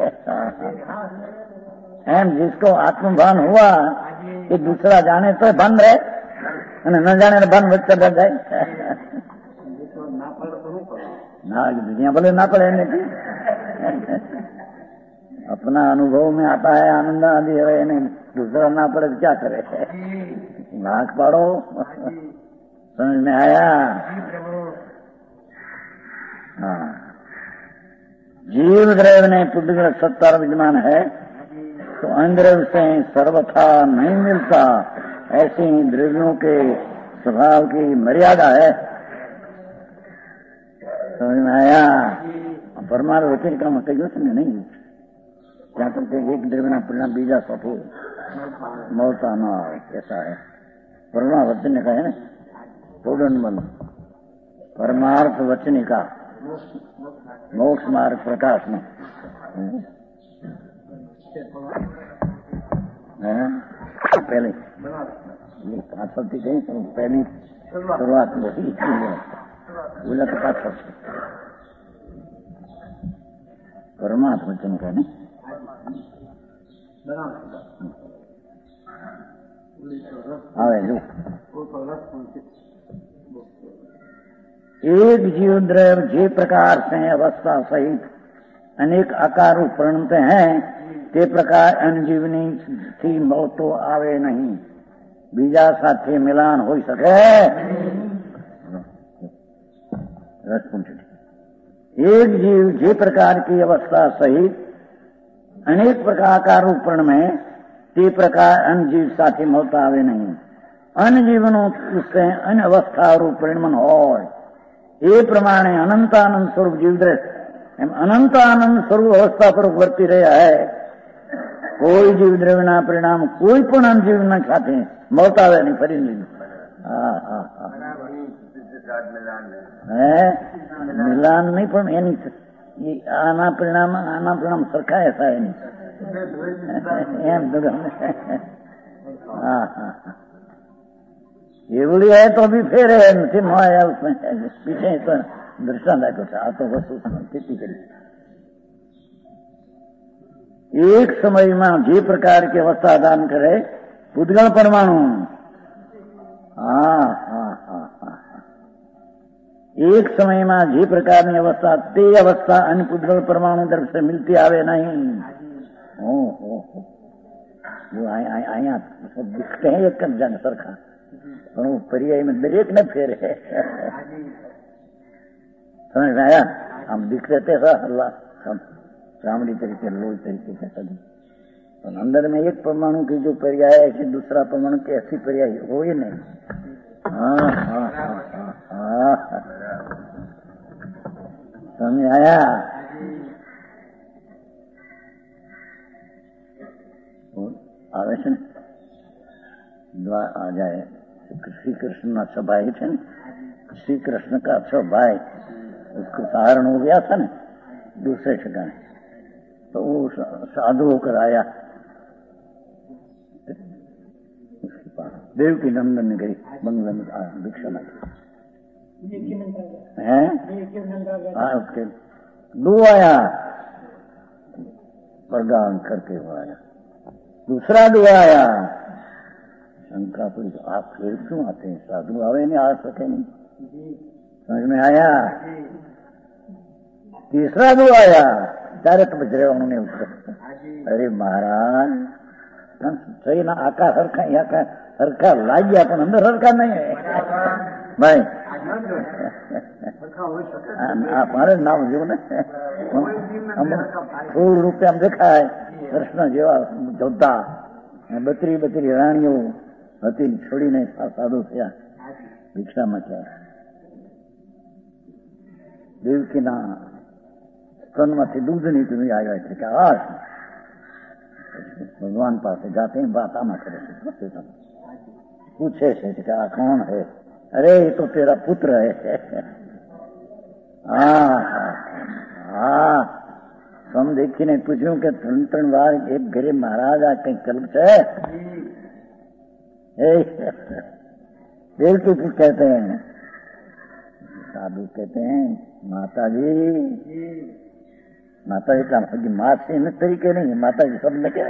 Speaker 2: एम जिसको आत्मभान हुआ ये दूसरा जाने तो बंद रहे, न जाने तो बंद बच्चा रह जाए ना. दुनिया बोले ना पड़े नहीं, अपना अनुभव में आता है आनंद आदि रहे नहीं, दूसरा ना पड़े तो क्या करे, नाक पाड़ो. समझ में आया? हाँ. जीव द्रव्य ने पुद्गल सत्ता विद्यमान है तो अंद्रव्य से सर्वथा नहीं मिलता, ऐसे ही द्रव्यों के स्वभाव की मर्यादा है. समझ में आया? परमाणु वचन का मत कही नहीं, क्या करते एक द्रव्य परिणाम बीजा सफो मौता न आए, ऐसा है. परमार्थ वचन का है ना, पूर्ण बंद परमार्थ वचन का मोक्ष मार्ग प्रकाश में पहले ये पाथरती गई तो पहली शुरुआत होती बोला तो पाथर परमार्थ वचन का नहीं. आवे जो एक जीव द्रव्य जे प्रकार से अवस्था सहित अनेक आकारों परिणमते हैं ते प्रकार अनजीवनी थी मौत तो आवे नहीं, बीजा साथे मिलान हो सके. एक जीव जे प्रकार की अवस्था सहित अनेक प्रकार आकारों परिणमे ते प्रकार अनजीव साथे मौत आवे नहीं. अनजीवनो उससे अन अवस्था रूप परिणमन होय એ પ્રમાણે અનંતાનંદ સ્વરૂપ જીવદ્રવ્ય એમ અનંતાનંદ સ્વરૂપ અવસ્થા પર વર્તી રહ્યા હૈ. કોઈ જીવદ્રવ્યના પરિણામ કોઈ પણ અનજીવના સાથે મૌત આવે નહીં, ફરી નહીં. હા હા હા હે મિલાન નહીં, પણ એની આના પરિણામ આના પરિણામ સરખા થાય નહીં એમ. હા હા एवली है तो भी फेर है नहीं आया उसमें पीछे तो दृष्टांत है कुछ आ तो वस्तु स्थिति करी. एक समय में जे प्रकार की अवस्था दान करे पुद्गल परमाणु. हाँ हाँ हाँ हाँ एक समय में जे प्रकार की अवस्था ते अवस्था अन्य पुद्गल परमाणु द्रव्य से मिलती आवे नहीं. ओ हो वो आया सब दिखते हैं एक जन सरखा, पर्याय में दरेक न फेर है. समझ में आया? हम दिख रहे थे अल्लाह सब चामड़ी तरीके लोही तरीके से सभी, तो अंदर में एक परमाणु की जो पर्याय है कि दूसरा परमाणु की ऐसी पर्याय हो ही नहीं. हाँ हाँ हाँ हाँ समझ आया? આવે છે ને आ जाए श्री कृष्ण अच्छा भाई थे ना, श्री कृष्ण का अच्छा भाई उसको सहारण हो गया था ना दूसरे ठिकाने, तो वो साधु होकर आया उसके पास. देव की नंदन गई बंगला में भिक्षा में है. हाँ उसके दो आया प्रदान करके वो आया, दूसरा दो आया. शंका पड़ी तो आप फिर क्यों आते हैं, साधु आवे नहीं, आ सके नहीं. समझ में आया? तीसरा दो आया, ત્યારે તો બજ રહેવાનું ને ઉત્તર. અરે મહારાજ સહી ના આકા હરખા આકા હરખા લાગ્યા પણ અંદર હરખા નહીં. भाई हमारे नाम जो ने फूल रूपे हम देखा है कृष्ण जेवा जोधा बतरी बतरी राणियों હતી છોડીને સાધુ થયા ભિક્ષામાં ગયા દેવકીના સ્તનમાંથી દૂધ નીકળી આવ્યા એટલે કે આ ભગવાન પાસે જાતે વાત આમાં કરે છે પૂછે છે કે આ કોણ હે અરે એ તો તેરા પુત્ર હે હા હા સમ દેખીને પૂછ્યું કે ત્રણ ત્રણ વાર એક ઘરે મહારાજ આ કઈ કલ્પ છે देवकी को कहते हैं साधु कहते हैं माता जी माता जी का माँ से इन तरीके नहीं माता जी सब लगे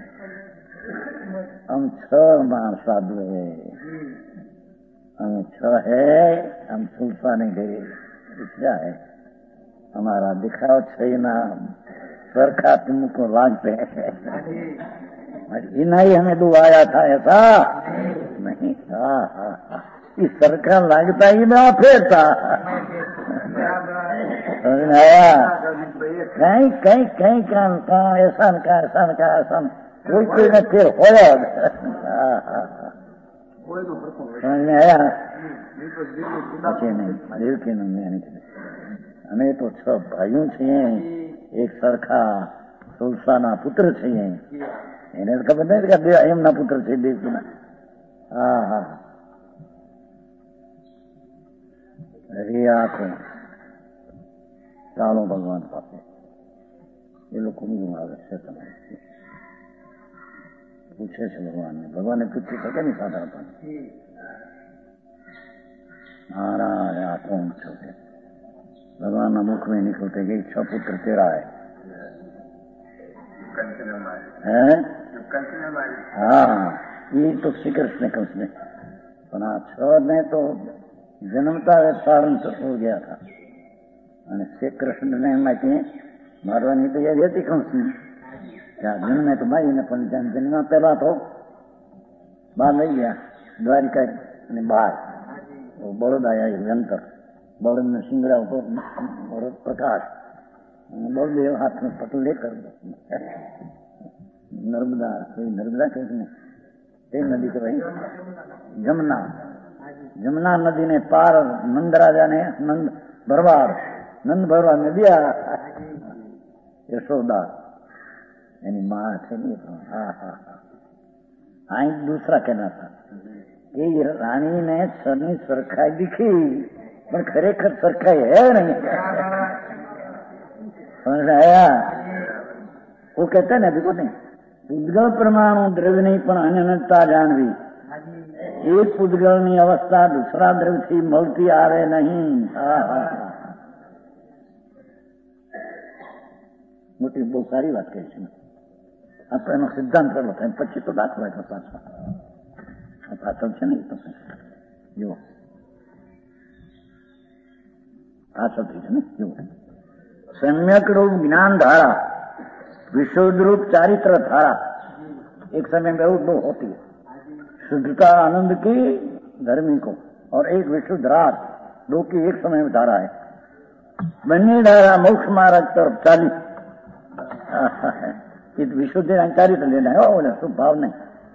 Speaker 2: हम छ मां साधु है हम छ है हम सुल्फा नहीं गए क्या है हमारा दिखाओ छह नाम सरखा तुमको लागते हैं इना ही हमें दो आया था ऐसा नहीं। हाँ हाँ हाँ इस सरकार लगता ही मैं फिर था आया कहीं कहीं कहीं काम का ऐसा का ऐसा का ऐसा कोई कोई न फिर हो समझ में आया अच्छे नहीं दिल के नहीं हमें तो छ भाइयों छे एक सरखा सुल्फाना पुत्र छे એને ખબર નથી કે બે એમના પુત્ર છે દેવકીના હા હા અરે આખો ચાલો ભગવાન પાસે એ લોકો શું આવે છે તમે પૂછે છે ભગવાનને ભગવાને પૂછી શકે ને સાધારણ નારાયણ આ કોણ છો ભગવાનના મુખ में निकलते गई छ पुत्र तेरा है है हाँ ये तो श्री कृष्ण कृष्ण પણ આ છ ને તો જન્મતા સારણ हो गया था અને શ્રી કૃષ્ણને એમાંથી મારવાની તૈયારી હતી કંસની ત્યાં જન્મે તો મારીને પણ ત્યાં જન્મ પહેલા તો બહાર લઈ ગયા દ્વારિકા અને બહાર બળદ આવ્યા યંત્ર બળદને સિંગડા ઉપર બળદ પ્રકાશ બળદેવ हाथ में पटल लेकर नर्मदा कोई नर्मदा कहते हैं कई नदी के भाई जमुना जमुना नदी ने पार नंद राजा ने नंद भरवाड़ नंद भरवाड़ ने दिया यशोदा यानी माँ थे नहीं हाँ हाँ हाँ दूसरा कहना था कि रानी ने सनी सरखाई दिखी पर खरेखर सरखाई है नहीं समझ में आया वो कहते हैं ना देखो नहीं पुद्गल परमाणु द्रव्य नहीं पण अनंतता जानवी एक पुद्गलनी अवस्था दूसरा द्रव्य थी મળતી આવે नहीं मोटी बहुत सारी बात कही છે આ તો એનો સિદ્ધાંત કરવો થાય પછી તો દાખલો એટલે પાછા પાછળ છે ને તો જો પાછળ થઈ છે ને જો सम्यक रूप ज्ञान धारा विशुद्ध रूप चारित्र धारा एक समय में दो होती है शुद्धता आनंद की धर्मी को और एक विशुद्ध रात दो की एक समय में धारा है बन्नी धारा मोक्ष मार्ग तरफ चाली विशुद्ध चारित्र लेना है बोले शुभ भाव नहीं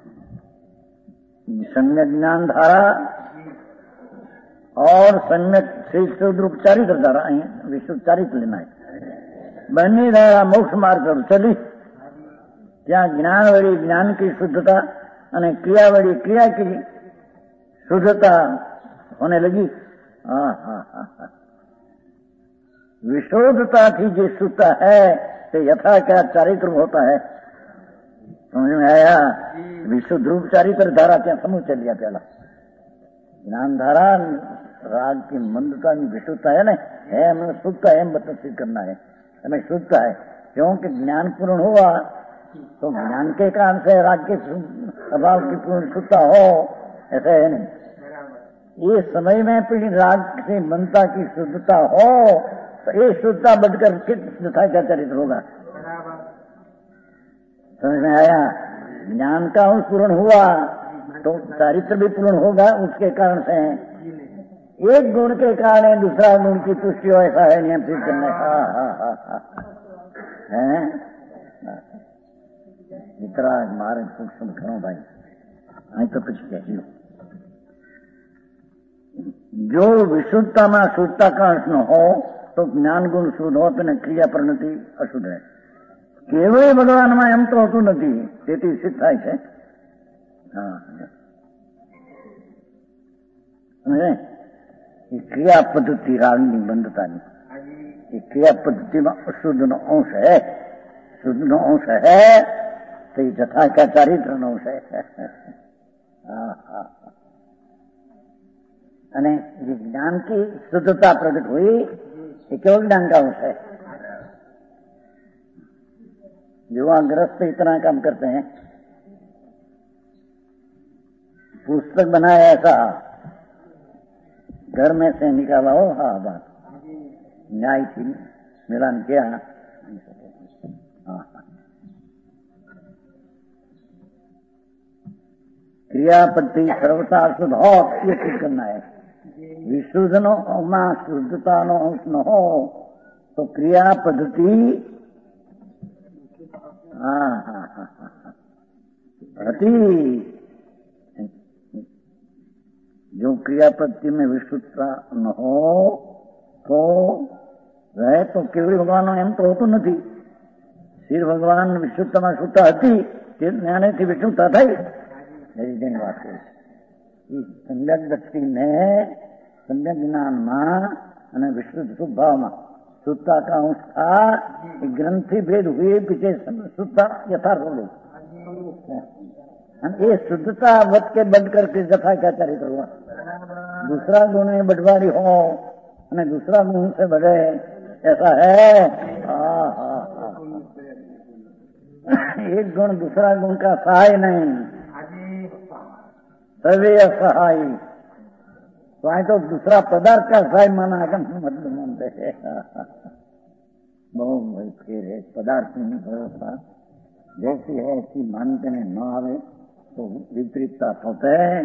Speaker 2: सम्यक ज्ञान धारा और सम्यक शुद्ध रूप चारित्र धारा विशुद्ध चारित्र लेना है બંને ધારા મોક્ષ માર્ગ પર ચલી ત્યાં જ્ઞાન વળી જ્ઞાન की शुद्धता અને क्रिया वड़ी क्रिया की शुद्धता होने लगी। हाँ हाँ हाँ हाँ विशुद्धता थी जो शुद्धता है तो यथा क्या चारित्र होता है समझ में आया। विशुद्ध रूप चारित्र धारा क्या समूह चल गया पहला ज्ञान धारा राग की मंदता की विशुद्धता है ना है हमें शुद्धता है सिद्ध करना है हमें शुद्धता है क्योंकि ज्ञान पूर्ण हुआ तो ज्ञान के कारण से राग के अभाव की पूर्ण शुद्धता हो ऐसा है नहीं। ये समय में फिर राग से मनता की शुद्धता हो तो ये शुद्धता बढ़कर किस शुद्धता का चरित्र होगा समझ में आया। ज्ञान का अंश पूर्ण हुआ तो चारित्र भी पूर्ण होगा उसके कारण से एक गुण के कारण दूसरा गुण की तुष्टि हो, ऐसा है नियम सिद्ध करने। हाँ हाँ हाँ हाँ है इतना मारे सूक्ष्म करो भाई, नहीं तो कुछ कह लो। जो विशुद्धता में शुद्धता का अंश न हो तो ज्ञान गुण शुद्ध हो तो क्रिया परिणति अशुद्ध है। केवल भगवान में एम तो होતું નથી, તેથી સિદ્ધ થાય છે। હા સમજે? એ ક્રિયા પદ્ધતિ રાગની બંધતાની, એ ક્રિયા પદ્ધતિમાં અશુદ્ધનો અંશ है, શુદ્ધનો અંશ है तो ये जथा का चारित्रનો अंश है। हाँ हाँ અને જે જ્ઞાન की शुद्धता प्रकट हुई ये केवल ज्ञान का अंश है। युवा ग्रस्त इतना काम करते हैं, पुस्तक बनाया ऐसा घर में से निकाला हो, हाँ बात न्याय थी, मिलान किया। हाँ क्रियापद्धति सर्वथा शुद्ध हो ये ठीक करना है। विशुद्ध नो में शुद्धता नो अंश न हो तो क्रिया पद्धति हाँ हाँ हाँ हाँ अति जो क्रिया पद्धति में विशुद्धता न हो तो रहे तो केवल भगवान एम तो होતું નથી। श्री भगवान विशुद्धता में शुद्धता હતી તે જ્ઞાને થી વિશુદ્ધતા થઈ। मेरी दिन बात है सम्यक दृष्टि में सम्यक ज्ञान में विशुद्ध शुद्ध भाव में शुद्धता का अंश था। ग्रंथि भेद हुए पीछे शुद्धता यथार्थ हो गई। ये शुद्धता वत के बढ़ करके जथा क्या चरित्र हुआ। दूसरा गुण में बटवारी हो दूसरा गुण से बढ़े ऐसा है। हाँ हाँ एक गुण दूसरा गुण का सहाय नहीं, सर्वे असहाय। तो आए तो दूसरा पदार्थ का सहाय माना है, मतलब मानते हैं। बहुत भाई फिर है पदार्थ नहीं भरोसा, जैसी है ऐसी मानते नहीं, न आवे तो विपरीतता होते हैं।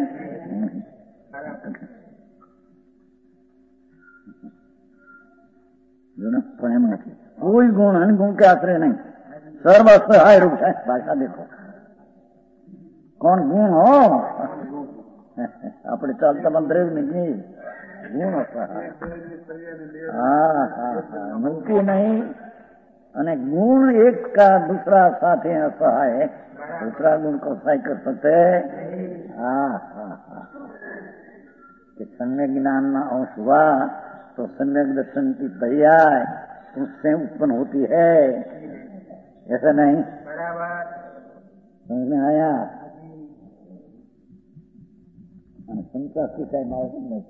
Speaker 2: प्रेम नहीं, कोई गुण अनगुण के आश्रय नहीं, सर्व असहाय रूप है। भाषा देखो कौन गुण हो अपने चलता मंत्र नहीं गुण असहाय। हाँ हाँ हाँ मुक्ति नहीं अने गुण एक का दूसरा साथे असहाय, दूसरा गुण को सहाय कर सकते। हाँ हाँ हाँ सम्यक ज्ञान में अंश हुआ तो सम्यक दर्शन की पर्याय उससे उत्पन्न होती है, ऐसा नहीं। समझ में आया? संता की मालूम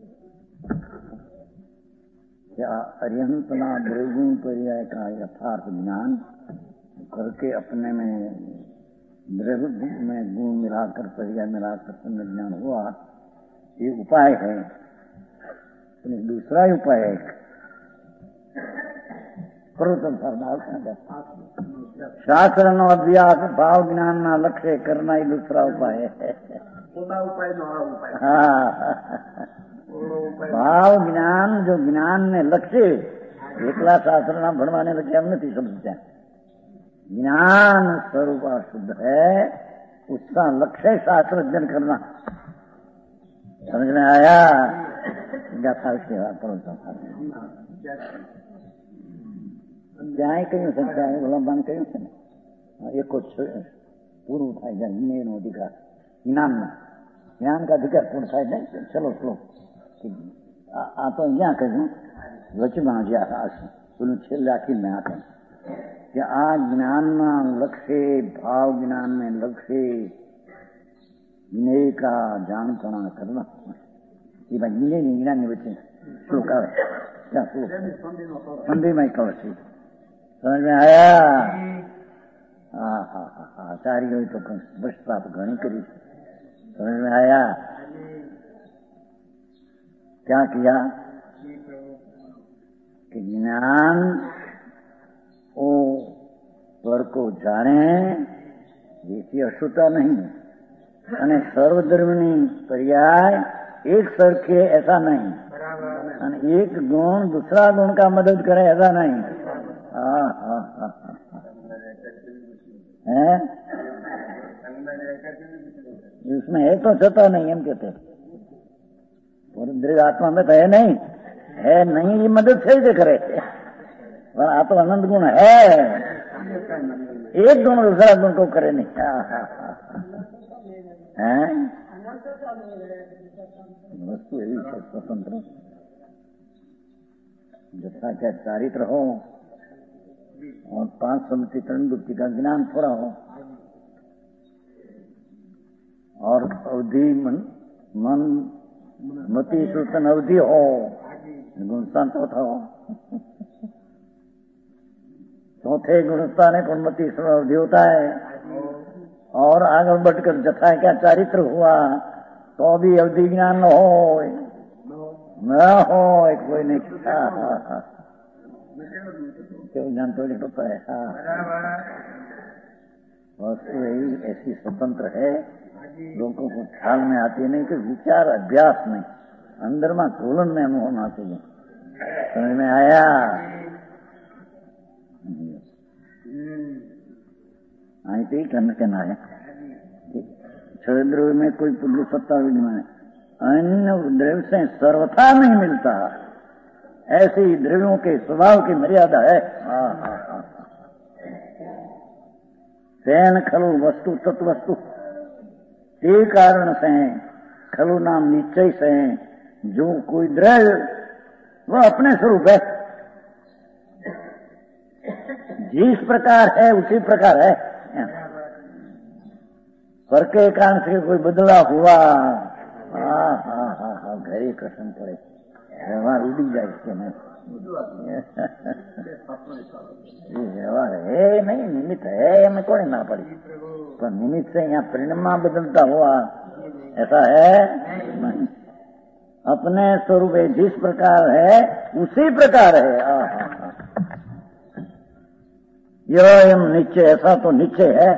Speaker 2: क्या अर्यंतना द्रव्यों पर्याय का यथार्थ ज्ञान करके अपने में द्रव्य में गुण मिलाकर पर्याय मिलाकर सम्य ज्ञान हुआ, ये उपाय है। दूसरा उपाय है शास्त्र नो अभ्यास भाव ज्ञान ना लक्ष्य करना ही दूसरा उपाय है। हाँ भाव ज्ञान जो ज्ञान ने लक्ष्य एकला शास्त्र ना भणवाने लक्ष्य हम नहीं समझते। ज्ञान स्वरूप शुद्ध है, उसका लक्ष्य शास्त्र अध्ययन करना। समझ में आया? गाथा उसके बाद ત્યાં કહ્યું છે ભલામણ કહ્યું છે ને એક પૂરું થાય જાય જ્ઞાનનો અધિકાર જ્ઞાનનો જ્ઞાન का अधिकार पूर्ण થાય નહીં। ચલો ચલો આ તો અહીંયા કહ્યું વચમાં જે પેલું છેલ્લે આખી આ કહ્યું કે આ જ્ઞાનના લક્ષ્ય ભાવ જ્ઞાન ને લક્ષ્ય જ્ઞેય का જાણપણા करना એ ભાઈ જ્ઞેય ને જ્ઞાન ની વચ્ચે શ્લોક આવે क्या श्लोक संधि में कहो छी। समझ में आया? हाँ हाँ हाँ हाँ सारी हुई तो बस प्राप्त घनी करी। समझ में आया? क्या किया कि ज्ञान ओ स्वर को जाने જેથી અશુતા નહીં અને સર્વધર્મની પર્યાય एक सरखे ऐसा नहीं, एक गुण दूसरा गुण का मदद करे ऐसा नहीं। हाँ हाँ हाँ है इसमें है तो छता नहीं, हम कहते और दृढ़ आत्मा में तो है नहीं, है नहीं, ये मदद सही से करे। पर आत्मा आनंद गुण है, एक गुण दूसरा गुण को करे नहीं। हाँ हाँ हाँ है वस्तु यही है स्वतंत्र, जैसा क्या चारित्र हो और पांच समति तरण बुद्धि का ज्ञान थोड़ा हो और अवधि मन, मन मति सूचन अवधि हो, गुणस्थान चौथा हो, चौथे गुणस्थान है गुणमति अवधि होता है। और आगे बढ़कर जथा क्या चारित्र हुआ तो भी अवधि ज्ञान न हो, न हो कोई नहीं। हाँ हाँ हाँ क्यों ज्ञान तो नहीं होता है। हाँ वस्तु यही ऐसी स्वतंत्र है, लोगों को ख्याल में आती नहीं कि विचार अभ्यास में अंदर में तोलन में अनुभव होना चाहिए। समझ में आया? आई तो ही करना कहना है छह द्रव्य में कोई पुण्य सत्ता विद्यमान अन्य द्रव्य से सर्वथा नहीं मिलता, ऐसे ही द्रव्यों के स्वभाव की मर्यादा है। हाँ हाँ हाँ तेन खलु वस्तु तत्वस्तु, ते कारण से खलु नाम निश्चय से जो कोई द्रव्य वह अपने स्वरूप है, जिस प्रकार है उसी प्रकार है। पर के कारण से कोई बदला हुआ, हाँ हाँ हाँ हाँ घरे कसम पड़े व्यवहार उड़ी जाए इसके में। व्यवहार है नहीं, निमित्त है, हमें कौन ना पड़ी, पर निमित्त से यहाँ परिणाम बदलता हुआ ऐसा है नहीं। अपने स्वरूप जिस प्रकार है उसी प्रकार है। हाँ हाँ हाँ यह निश्चय, ऐसा तो निश्चय है,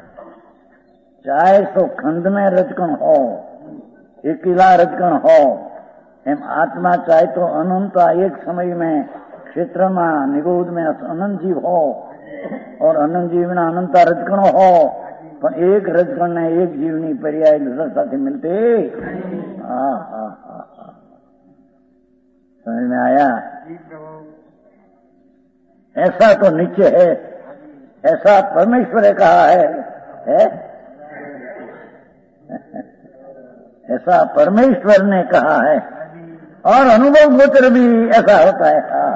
Speaker 2: चाहे तो खंड में रजकण हो, अकेला रजकण हो, एम आत्मा चाहे तो अनंत एक समय में क्षेत्र में निगोद में अनंत जीव हो और अनंत जीव में अनंत रजकण हो, पर एक रजकण ने एक जीवनी पर्याय दूसरे साथ मिलते। हाँ हाँ हाँ समझ में आया? ऐसा तो निश्चय है, ऐसा परमेश्वर ने कहा है, है? ऐसा परमेश्वर ने कहा है और अनुभव गोचर भी ऐसा होता है। हाँ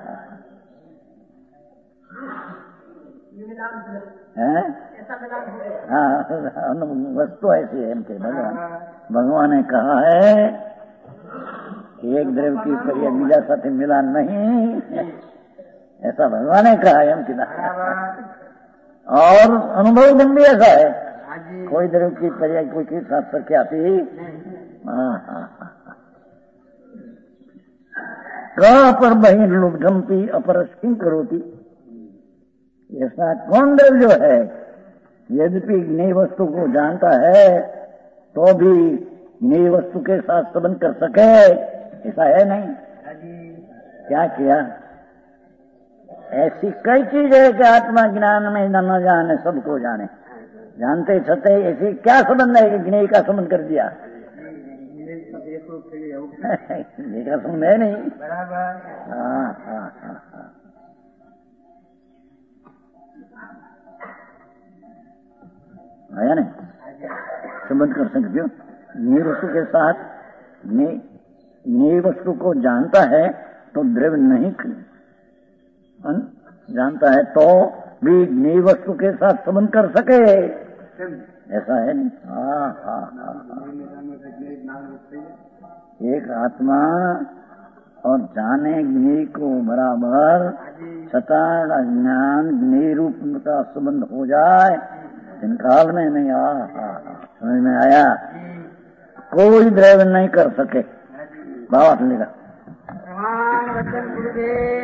Speaker 2: हाँ हाँ वस्तु ऐसी है इनके भगवान भगवान ने कहा है कि एक द्रव्य की पर्याय मिला साथी मिला नहीं, ऐसा भगवान ने कहा है हम और अनुभव गुण भी ऐसा है, कोई द्रव्य की पर्याय कोई की साथ करके आती। हाँ हाँ हाँ पर बहिन लुब्धमती अपरस्किं करोती, ऐसा कौन द्रव्य जो है यद्यपि ज्ञेय वस्तु को जानता है तो भी ज्ञेय वस्तु के साथ संबंध कर सके, ऐसा है नहीं। क्या किया? ऐसी कई चीज है कि आत्मा ज्ञान में न जाने सबको जाने, जानते छते ऐसी क्या संबंध है कि ज्ञेय का संबंध कर दिया? ज्ञेय का संबंध है नहीं। हाँ हाँ हाँ हाँ आया नहीं, संबंध कर सकते हो ज्ञेय वस्तु के साथ। ज्ञेय वस्तु को जानता है तो द्रव्य नहीं जानता है तो भी ज्ञेय वस्तु के साथ संबंध कर सके, ऐसा है नहीं। हाँ हाँ हाँ एक आत्मा और जाने ज्ञेय को बराबर छतान अज्ञान ज्ञेय रूप का संबंध हो जाए काल में नहीं। आ समझ में आया? कोई द्रव्य नहीं कर सके। बाबा लेगा